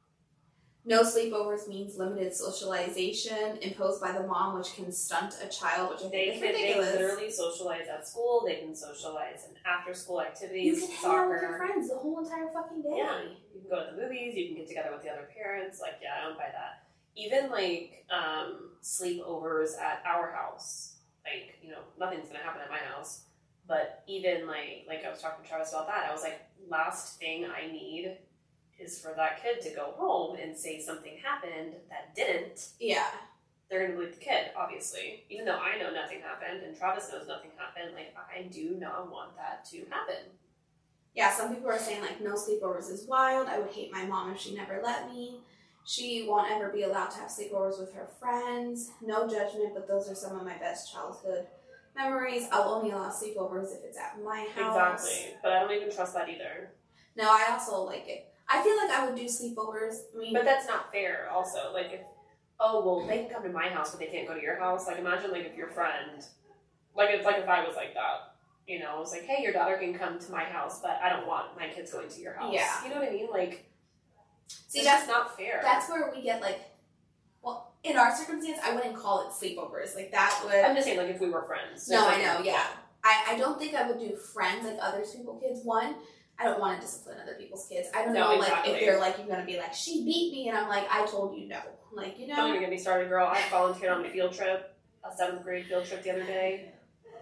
No sleepovers means limited socialization imposed by the mom, which can stunt a child, which I They think is can they ridiculous. literally socialize at school. They can socialize in after school You activities, can hang out with your soccer. friends the whole entire fucking day. Yeah, you can go to the movies. You can get together with the other parents. Like, yeah, I don't buy that. Even like um, sleepovers at our house. Like, you know, nothing's gonna happen at my house. But even like like I was talking to Travis about that. I was like, last thing I need is for that kid to go home and say something happened that didn't. Yeah. They're going to believe the kid, obviously. Even though I know nothing happened and Travis knows nothing happened, like, I do not want that to happen. Yeah, some people are saying, like, no sleepovers is wild. I would hate my mom if she never let me. She won't ever be allowed to have sleepovers with her friends. No judgment, but those are some of my best childhood memories. I'll only allow sleepovers if it's at my house. Exactly. But I don't even trust that either. No, I also like it. I feel like I would do sleepovers. I mean, But that's not fair, also. Like, if, oh, well, they can come to my house, but they can't go to your house. Like, imagine, like, if your friend, like, if, like, if I was like that, you know, I was like, hey, your daughter can come to my house, but I don't want my kids going to your house. Yeah. You know what I mean? Like, see, it's that's just not fair. that's where we get, like, well, in our circumstance, I wouldn't call it sleepovers. Like, that would... I'm just saying, like, if we were friends. No, There's, I like, know, yeah. I, I don't think I would do friends like other people kids. One, I don't want to discipline other people's kids. I don't No, know, exactly. like, if they're like, you're going to be like, she beat me, and I'm like, I told you no. Like, you Don't know? even get me started, girl. I volunteered on a field trip, a seventh grade field trip the other day.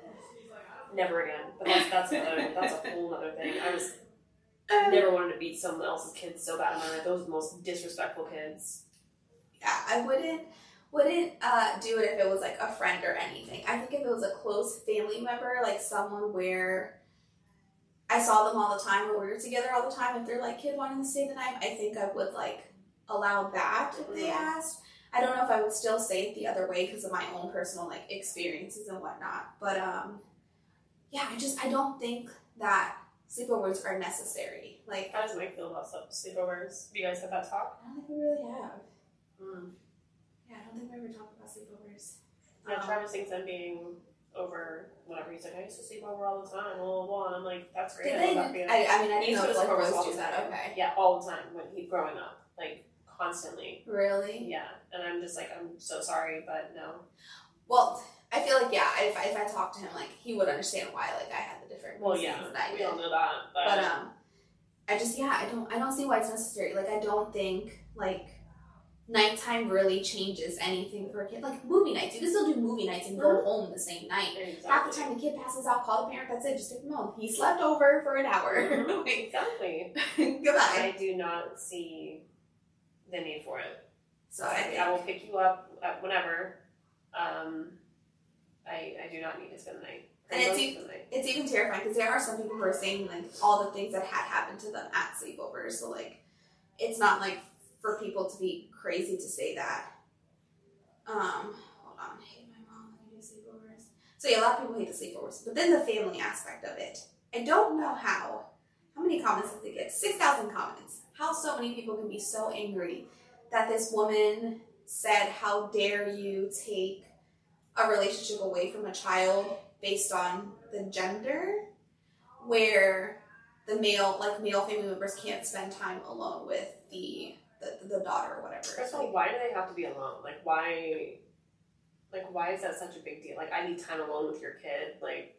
Never again. But that's that's another, that's a whole other thing. I was Um, never wanted to beat someone else's kids so bad in my life. Those were the most disrespectful kids. Yeah, I wouldn't wouldn't uh, do it if it was like a friend or anything. I think if it was a close family member, like someone where I saw them all the time or we were together all the time, if they're like kid wanting to stay the night, I think I would like allow that if they Mhm. asked. I don't know if I would still say it the other way because of my own personal like experiences and whatnot. But um, yeah, I just I don't think that sleepovers are necessary. Like How does Mike feel about sleep- sleepovers? Have you guys had that talk? I don't think we really have. Mm. Yeah, I don't think we ever talked about sleepovers. Yeah, Um, Travis thinks I'm being over whatever. He's like, I used to sleep over all the time, blah, blah, blah. And I'm like, that's great. Did I they? love that for you. I, I mean, I He didn't used know to if go to like sleepovers Rose all do the that. time. Okay. Yeah, all the time when he growing up, like constantly. Really? Yeah, and I'm just like, I'm so sorry, but no. Well, I feel like yeah. If I, if I talked to him, like he would understand why like I had the different Well, reasons yeah, that I we did. all know that, but, But um, I just yeah, I don't I don't see why it's necessary. Like I don't think like nighttime really changes anything for a kid. Like movie nights, you can still do movie nights and go Mhm. home the same night. exactly. Half the time the kid passes out, call the parent. That's it. Just take him home. He slept over for an hour. Mhm, Like, exactly. goodbye. I do not see the need for it. So I think I will pick you up at whenever. Um, I I do not need to spend the night. Or And it's most e- of the night. it's even terrifying because there are some people who are saying like all the things that had happened to them at sleepovers. So like it's not like for people to be crazy to say that. Um, hold on, I hate my mom when I do sleepovers. So yeah, a lot of people hate the sleepovers, but then the family aspect of it. I don't know how. How many comments did they get? six thousand comments. How so many people can be so angry that this woman said, how dare you take a relationship away from a child based on the gender, where the male, like male family members can't spend time alone with the the, the daughter or whatever. First of all, why do they have to be alone? Like, why, like, why is that such a big deal? Like, I need time alone with your kid. Like,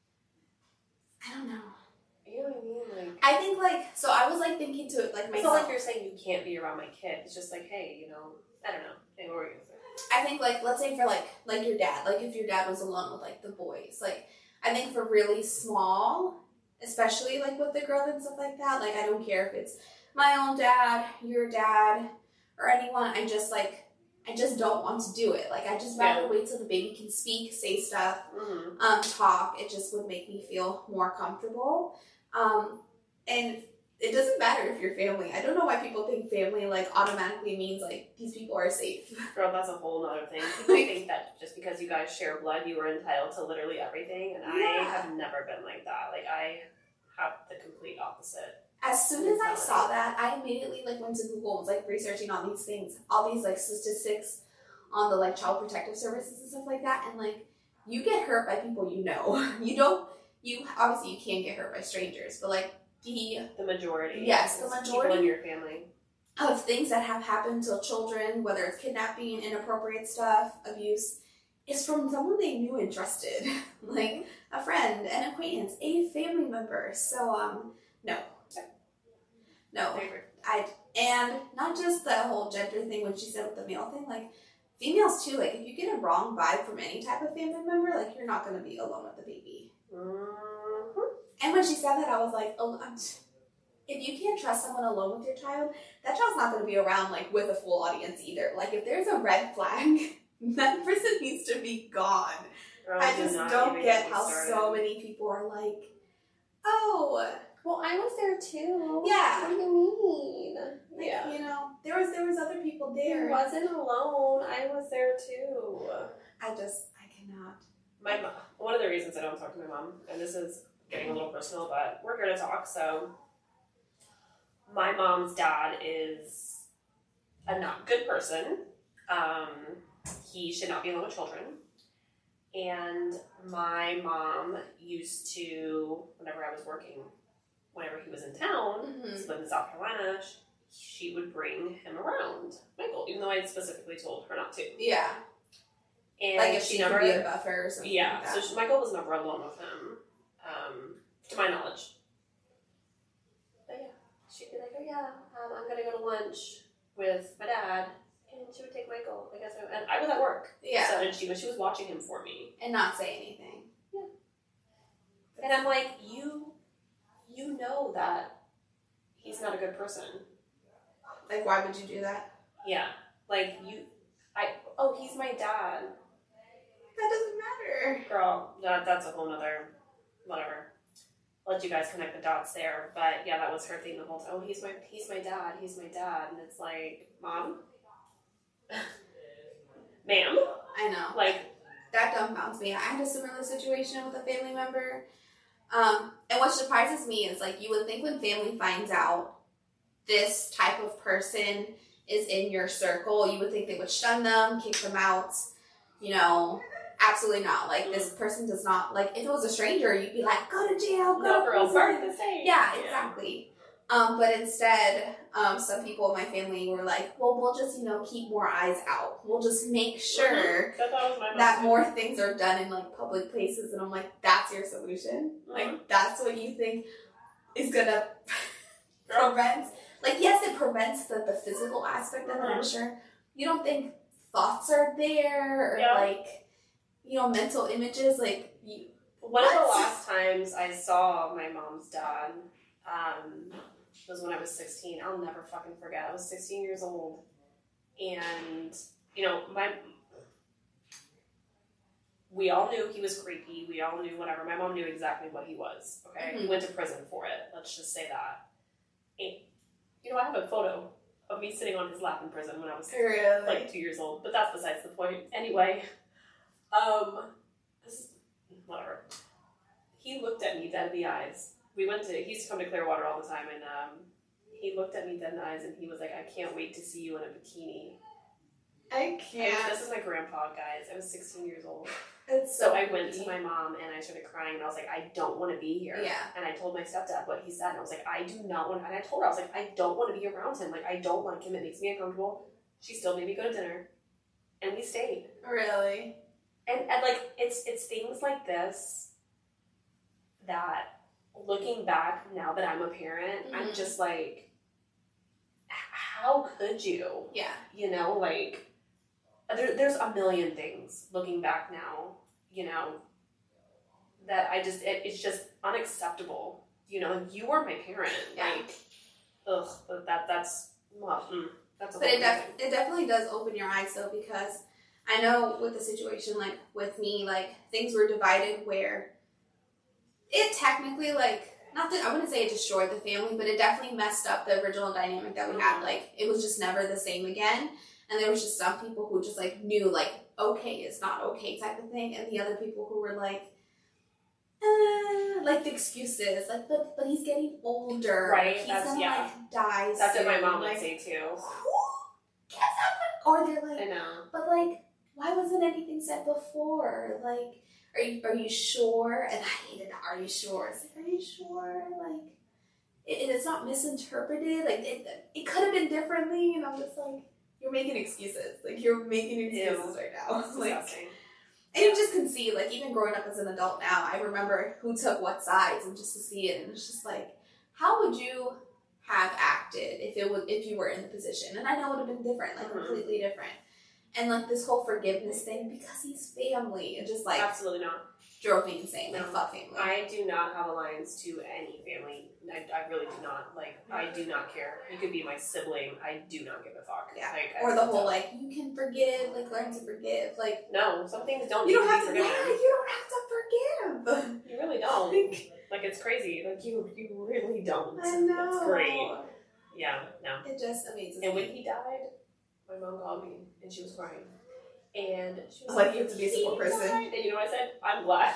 I don't know. You know what I mean? Like, I think, like, so I was, like, thinking to it, like, myself. It's not like you're saying you can't be around my kid. It's just like, hey, you know, I don't know. Hey, what were you going to say? I think, like, let's say for, like, like your dad. Like, if your dad was alone with, like, the boys. Like, I think for really small, especially, like, with the girls and stuff like that, like, I don't care if it's my own dad, your dad, or anyone. I just, like, I just don't want to do it. Like, I just rather yeah. wait till the baby can speak, say stuff, mm-hmm. um, talk. It just would make me feel more comfortable. Um, and it doesn't matter if you're family. I don't know why people think family, like, automatically means, like, these people are safe. Girl, that's a whole nother thing. People think that just because you guys share blood, you are entitled to literally everything, and Yeah. I have never been like that. Like, I have the complete opposite. As soon as I saw that, I immediately, like, went to Google and was, like, researching all these things, all these, like, statistics on the, like, child protective services and stuff like that, and, like, you get hurt by people you know. You don't, you, obviously you can get hurt by strangers, but, like, the... The majority. Yes, the majority. People in your family. Of things that have happened to children, whether it's kidnapping, inappropriate stuff, abuse, is from someone they knew and trusted. Like, a friend, an acquaintance, a family member. So, um, no. No. I, and not just the whole gender thing, when she said with the male thing, like, females too, like, if you get a wrong vibe from any type of family member, like, you're not going to be alone with the baby. Mm-hmm. And when she said that, I was like, oh, I'm t- if you can't trust someone alone with your child, that child's not going to be around, like, with a full audience either. Like, if there's a red flag, that person needs to be gone. Girl, I just don't get how started. so many people are like, oh, well, I was there too. Yeah. What do you mean? like, Yeah. you know, there was there was other people I there. wasn't alone. I was there too. I just, I cannot. My mom, one of the reasons I don't talk to my mom, and this is getting a little personal, but we're here to talk, so my mom's dad is a not good person. Um, he should not be alone with children. And my mom used to, whenever I was working, whenever he was in town, Mm-hmm. he lived in South Carolina, she would bring him around Michael, even though I had specifically told her not to. Yeah. And Like if she she never, could be a buffer or something yeah, like that. so she, Michael was never alone with him, um, to my knowledge. But yeah, she'd be like, oh yeah, um, I'm gonna go to lunch with my dad, and she would take Michael. I guess, I, and I was at work. Yeah. So and she was she was watching him for me, And not say anything. and I'm like, you, you know that he's not a good person. Like, why would you do that? Yeah, like you, I. Oh, he's my dad. That doesn't matter. Girl, that, that's a whole nother, whatever. I'll let you guys connect the dots there. But yeah, that was her thing the whole time. Oh, he's my, he's my dad. He's my dad. And it's like, Mom? Ma'am? I know. Like, That dumbfounds me. I had a similar situation with a family member. Um, and what surprises me is, like, you would think when family finds out this type of person is in your circle, you would think they would shun them, kick them out, you know. Absolutely not. Like, this person does not, like, if it was a stranger, you'd be like, go to jail, go no to girls prison. are the same. Yeah, exactly. Um, but instead, um, some people in my family were like, well, we'll just, you know, keep more eyes out. We'll just make sure Mm-hmm. that, that, was my that mom. more things are done in, like, public places. And I'm like, that's your solution? Mm-hmm. Like, that's what you think is gonna prevent? Like, yes, it prevents the, the physical aspect of it, I'm Mhm. sure. You don't think thoughts are there or, Yeah. like, you know, mental images, like, you, One of the What? last times I saw my mom's dad um, was when I was sixteen. I'll never fucking forget. I was sixteen years old. And, you know, my... We all knew he was creepy. We all knew whatever. My mom knew exactly what he was, okay? Mhm. He went to prison for it. Let's just say that. And, you know, I have a photo of me sitting on his lap in prison when I was Really? like two years old. But that's besides the point. Anyway, um, this is whatever. He looked at me dead in the eyes. We went to, he used to come to Clearwater all the time, and um, he looked at me dead in the eyes, and he was like, I can't wait to see you in a bikini. I can't. And this is my grandpa, guys. I was sixteen years old. It's So so I went creepy. to my mom, and I started crying, and I was like, I don't want to be here. Yeah. And I told my stepdad what he said, and I was like, I do not want, and I told her, I was like, I don't want to be around him. Like, I don't like him. It makes me uncomfortable. She still made me go to dinner, and we stayed. Really? And, and like, it's it's things like this that, looking back now that I'm a parent, I'm Mhm. just like, how could you? Yeah. You know, like, there, there's a million things looking back now, you know, that I just, it, it's just unacceptable. You know, you were my parent. Yeah. Like, ugh, but that, that's, well, mm, that's a But whole it, def- thing. it definitely does open your eyes, though, because I know with the situation, like, with me, like, things were divided where it technically, like, not that, I wouldn't say it destroyed the family, but it definitely messed up the original dynamic that we had. Like, it was just never the same again. And there was just some people who just, like, knew, like, okay is not okay type of thing. And the other people who were like, uh, like, the excuses. Like, but, but he's getting older. Right, He's that's- gonna, yeah. like, die That's soon. what my mom like, would say too. Who gets up? Or they're like, I know. but like, why wasn't anything said before? Like, are you are you sure? And I hated the "are you sure?" It's like, are you sure? Like, it, and it's not misinterpreted. Like, it it could have been differently. And I'm just like, you're making excuses. Like, you're making excuses Ew. right now. It's Like, disgusting. and you just can see, like, even growing up as an adult now, I remember who took what sides, and just to see it, and it's just like, how would you have acted if it was if you were in the position? And I know it would have been different, like, Mhm. completely different. And like this whole forgiveness thing, because he's family, it just like Absolutely not. drove me insane. Like, No. fuck family. I do not have alliance to any family. I, I really do not. Like, I do not care. You could be my sibling. I do not give a fuck. Yeah. Like, I Or the don't. whole like, you can forgive, like learn to forgive. Like, No, some things don't you need don't to have be to. forgiven. Yeah, you don't have to forgive. You really don't. Like, Like, it's crazy. Like, you you really don't. I know. It's great. Yeah, no. It just amazes And me. when he died, my mom called me, and she was crying. And she was Like, like, you have to be a "He support person." died." And you know what I said? I'm glad.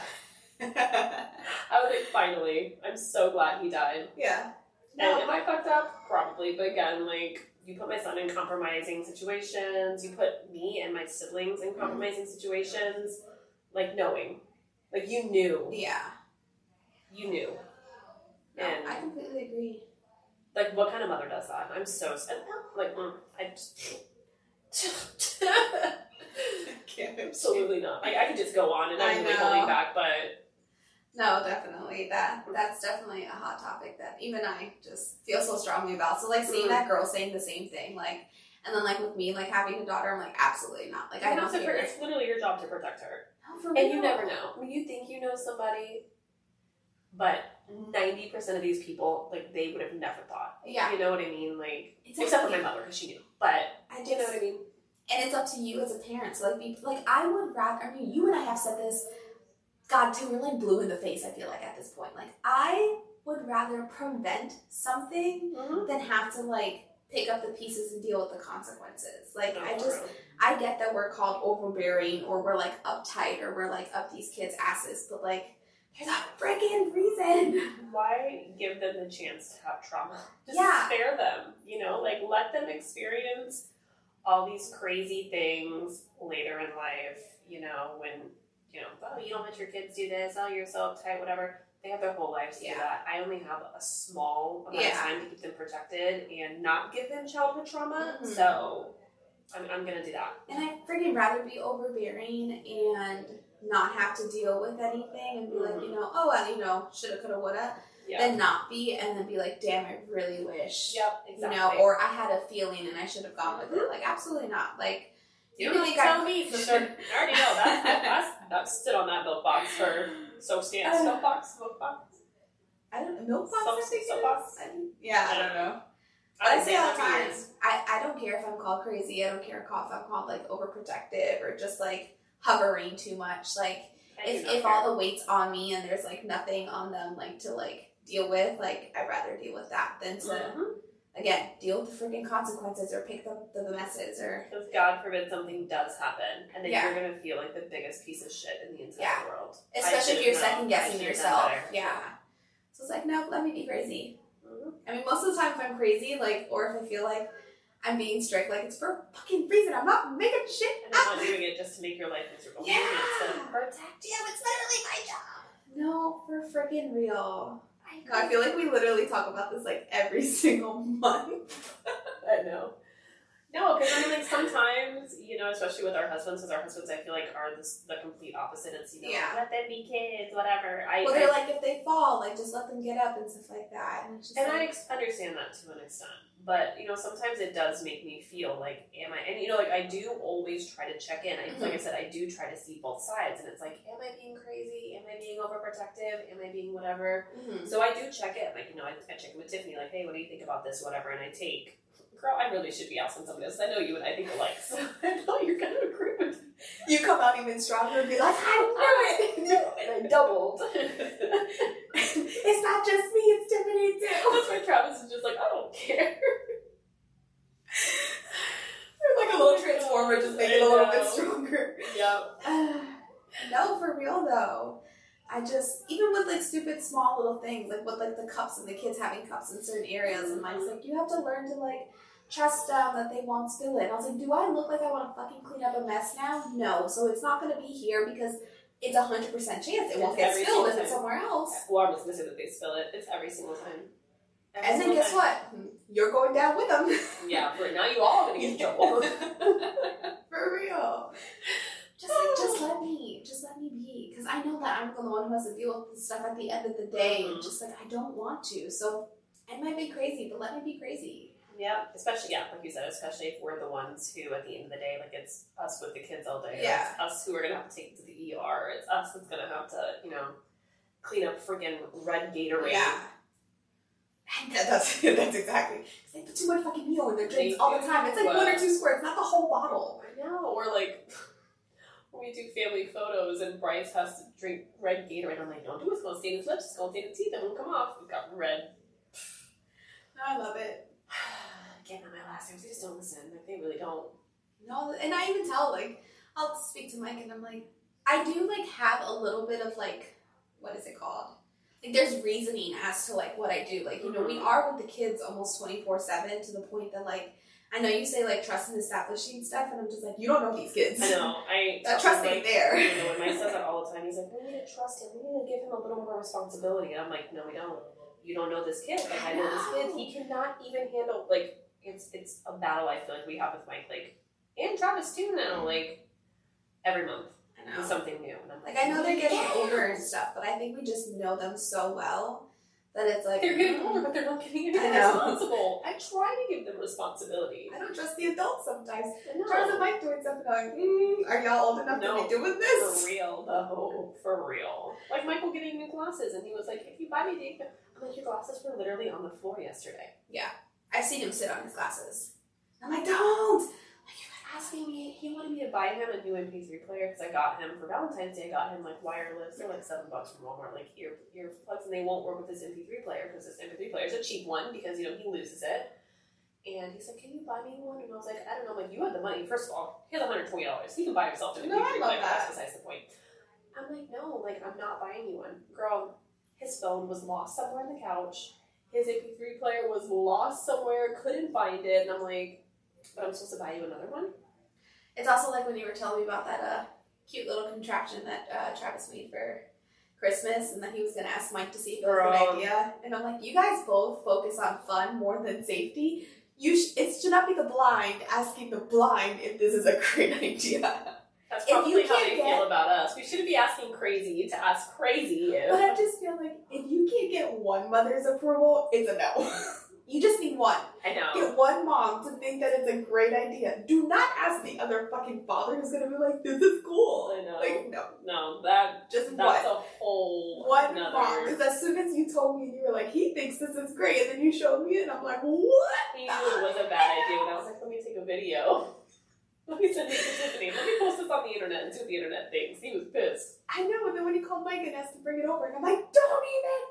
I was like, finally. I'm so glad he died. yeah. And No. am I fucked up? Probably. But again, like, you put my son in compromising situations. You put me and my siblings in compromising situations. Like, knowing. Like, you knew. Yeah. You knew. No, And, I completely agree. like, what kind of mother does that? I'm so sad. Like, mm, I just... Can't Absolutely not. Like, I could just go on and I I'm really know. holding back, but... No, definitely. That that's definitely a hot topic that even I just feel so strongly about. So like seeing Mhm. that girl saying the same thing, like, and then like with me, like having a daughter, I'm like, absolutely not. Like, I You don't have to care. pr- it's literally your job to protect her. No, for And real. you never know. When you think you know somebody, but ninety percent of these people, like, they would have never thought. Yeah. You know what I mean? Like, It's except for okay. my mother, because she knew. But, I just, you know what I mean? and it's up to you as a parent. So like, be, like I would rather. I mean, you and I have said this. God, too, we're like blue in the face. I feel like at this point, like I would rather prevent something Mm-hmm. than have to like pick up the pieces and deal with the consequences. Like, No, I for just. real. I get that we're called overbearing or we're like uptight or we're like up these kids' asses, but like there's a freaking reason. Why give them the chance to have trauma? Just Yeah. spare them, you know? Like, let them experience all these crazy things later in life, you know, when, you know, oh, you don't let your kids do this, oh, you're so uptight, whatever. They have their whole lives to Yeah. do that. I only have a small amount Yeah. of time to keep them protected and not give them childhood trauma, Mhm. so I'm, I'm going to do that. And I'd freaking rather be overbearing and not have to deal with anything and be like, Mhm. you know, oh, well, you know, shoulda, coulda, woulda, Yeah. than not be and then be like, damn, I really wish, Yep, exactly. you know, or I had a feeling and I should have gone with it. Like, absolutely not. Like, You you don't think need to I- tell me for sure. I already know that. That's, that's stood on that milk box for so stand. Uh, Milk box? Milk box? I don't know, milk box, Soap- I think it soap is. box? I think- Yeah, I Yeah. don't know. I I didn't say say all that the for time, years. I, I don't care if I'm called crazy. I don't care if I'm called like overprotective or just like hovering too much. Like I do if, not if care. all the weight's on me and there's like nothing on them like to like deal with, like I'd rather deal with that than to Mhm. again, deal with the freaking consequences or pick up the, the messes or. Because God forbid something does happen, and then Yeah. you're gonna feel like the biggest piece of shit in the entire Yeah. world. Especially if you're second guessing I yourself. better. Yeah. So it's like, no, let me be crazy. Mm-hmm. I mean, most of the time if I'm crazy, like, or if I feel like I'm being strict, like, it's for a fucking reason. I'm not making shit And I'm up. not doing it just to make your life miserable. Yeah. It's to protect you. It's literally my job. No, for freaking real. God, I feel like we literally talk about this like every single month. I know. No, because I mean, like sometimes, you know, especially with our husbands, because our husbands, I feel like are this, the complete opposite. It's, you know, Yeah. let them be kids, whatever. I, Well, they're I, like, if they fall, like, just let them get up and stuff like that. And, it's just and like, I ex- understand that to an extent. But, you know, sometimes it does make me feel like, am I, and, you know, like, I do always try to check in. I, Mhm. Like I said, I do try to see both sides. And it's like, am I being crazy? Am I being overprotective? Am I being whatever? mhm. So I do check it. Like, you know, I, I check in with Tiffany, like, hey, what do you think about this, whatever, and I take, girl, I really should be asking somebody else. I know you and I think alike, so I know you're going to agree with me. You come out even stronger and be like, I knew it! And I doubled. It's not just me, it's Tiffany too. That's why Travis is just like, I don't care. They're like a little transformer, just make it a little bit stronger. Yep. Uh, no, for real though. I just, even with like stupid small little things, like with like the cups and the kids having cups in certain areas, and mine's like, you have to learn to like trust them that they won't spill it. And I was like, do I look like I want to fucking clean up a mess now? No. So it's not going to be here because it's a hundred percent chance it won't It's get every spilled if single it's time. somewhere else. Well, I'm just going to say that they spill it. It's every single time. Every And then single guess time. what? You're going down with them. Yeah, for now you all going to get in trouble. For real. Just like, just let me, just let me be. Because I know that I'm the one who has to deal with this stuff at the end of the day. Mhm. And just like, I don't want to. So I might be crazy, but let me be crazy. Yeah, especially, yeah, like you said, especially if we're the ones who, at the end of the day, like, it's us with the kids all day. or Yeah. It's us who are going to have to take it to the E R. It's us that's going to have to, you know, clean up friggin' red Gatorade. Yeah. And that, that's, that's exactly. Because they put too much fucking meal in their drinks They all the do. time. It's like one or two squirts, not the whole bottle. I know, or like, when we do family photos and Bryce has to drink red Gatorade, I'm like, don't do it, it's going to stain his lips, it's going to stain his teeth, it won't come off. We've got red. I love it. Again, on my last names, they just don't listen. Like, they really don't. No, and I even tell, like, I'll speak to Mike and I'm like, I do, like, have a little bit of, like, what is it called? Like, there's reasoning as to, like, what I do. Like, you know, we are with the kids almost twenty-four seven to the point that, like, I know you say, like, trust and establishing stuff, and I'm just like, you don't know these kids. I know. I That trust ain't there. You know, when Mike says that all the time, he's like, we need to trust him. We need to give him a little more responsibility. And I'm like, no, we don't. You don't know this kid. Like, I know this kid. He cannot even handle, like, it's it's a battle I feel like we have with Mike, like, and Travis too now, like, every month. I With something new. And I'm Like, I know they're getting older and stuff, but I think we just know them so well that it's like... They're getting older, but they're not getting any I know. responsible. I try to give them responsibility. I don't trust the adults sometimes. No. Charles and Mike doing something going, mm, are y'all old enough No, to be doing For this? real, though. For real. Like, Michael getting new glasses, and he was like, if you buy me the... I'm like, your glasses were literally on the floor yesterday. I've seen him sit on his glasses. I'm like, don't! Like, you were asking me, he wanted me to buy him a new M P three player, because I got him, for Valentine's Day, I got him, like, wireless. They're like seven bucks from Walmart, like, ear earplugs, and they won't work with his M P three player, because this M P three player is a cheap one, because, you know, he loses it. And he's like, can you buy me one? And I was like, I don't know. I'm like, you have the money. First of all, he has one hundred twenty dollars. He can buy himself an No, M P three I love player. that. That's besides the point. I'm like, no, like, I'm not buying you one. Girl, his phone was lost somewhere on the couch. His M P three player was lost somewhere, couldn't find it. And I'm like, but I'm supposed to buy you another one? It's also like when you were telling me about that uh, cute little contraption that uh, Travis made for Christmas, and that he was going to ask Mike to see if it was a Girl. good idea. And I'm like, you guys both focus on fun more than safety. You sh- It should not be the blind asking the blind if this is a great idea. That's If probably you how can't they get- feel about us. We shouldn't be asking crazy to ask crazy if... But I just feel like if you can't get one mother's approval, it's a no. You just need one. I know. Get one mom to think that it's a great idea. Do not ask the other fucking father who's gonna be like, this is cool. I know. Like, no. No, that Just that's one. a whole One another... mom. Because as soon as you told me, you were like, he thinks this is great, and then you showed me it, and I'm like, what? He knew it was a bad idea, and I was like, let me take a video. Let me send it to Tiffany. Let me post this on the internet and see what the internet thinks. He was pissed. I know, and then when he called Mike and asked to bring it over, and I'm like, don't even dare!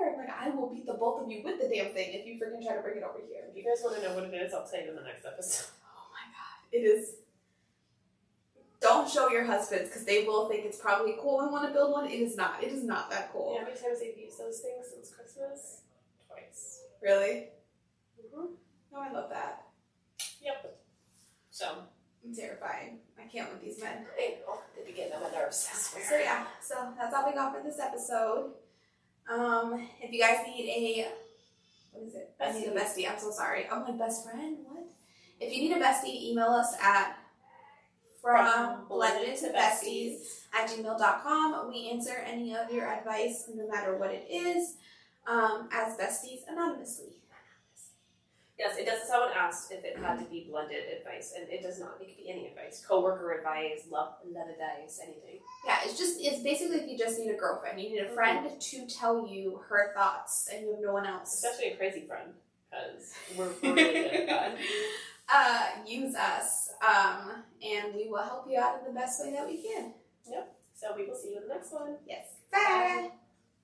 there. I'm like, I will beat the both of you with the damn thing if you freaking try to bring it over here. If you guys want to know what it is, I'll tell you in the next episode. Oh my god. It is. Don't show your husbands because they will think it's probably cool and want to build one. It is not. It is not that cool. Yeah, how many times they've used those things since Christmas? Twice. Really? Mm-hmm. No, I love that. Yep. So. I'm terrifying. I can't with these men. I know. They be getting on my nerves, I swear. So yeah, so that's all we got for this episode. Um, if you guys need a, what is it? Bestie. I need a bestie. I'm so sorry. Oh, my best friend? What? If you need a bestie, email us at from blended into besties at gmail dot com. We answer any of your advice, no matter what it is, um, as besties anonymously. Yes, it does. Someone asked if it had to be blended advice, and it does not. It could be any advice, coworker advice, love, love advice, anything. Yeah, it's just it's basically if you just need a girlfriend, you need a friend mm-hmm. to tell you her thoughts, and you have no one else. Especially a crazy friend, because we're, we're really good at that. Uh, use us, um, and we will help you out in the best way that we can. Yep. So we will see you in the next one. Yes. Bye. Bye.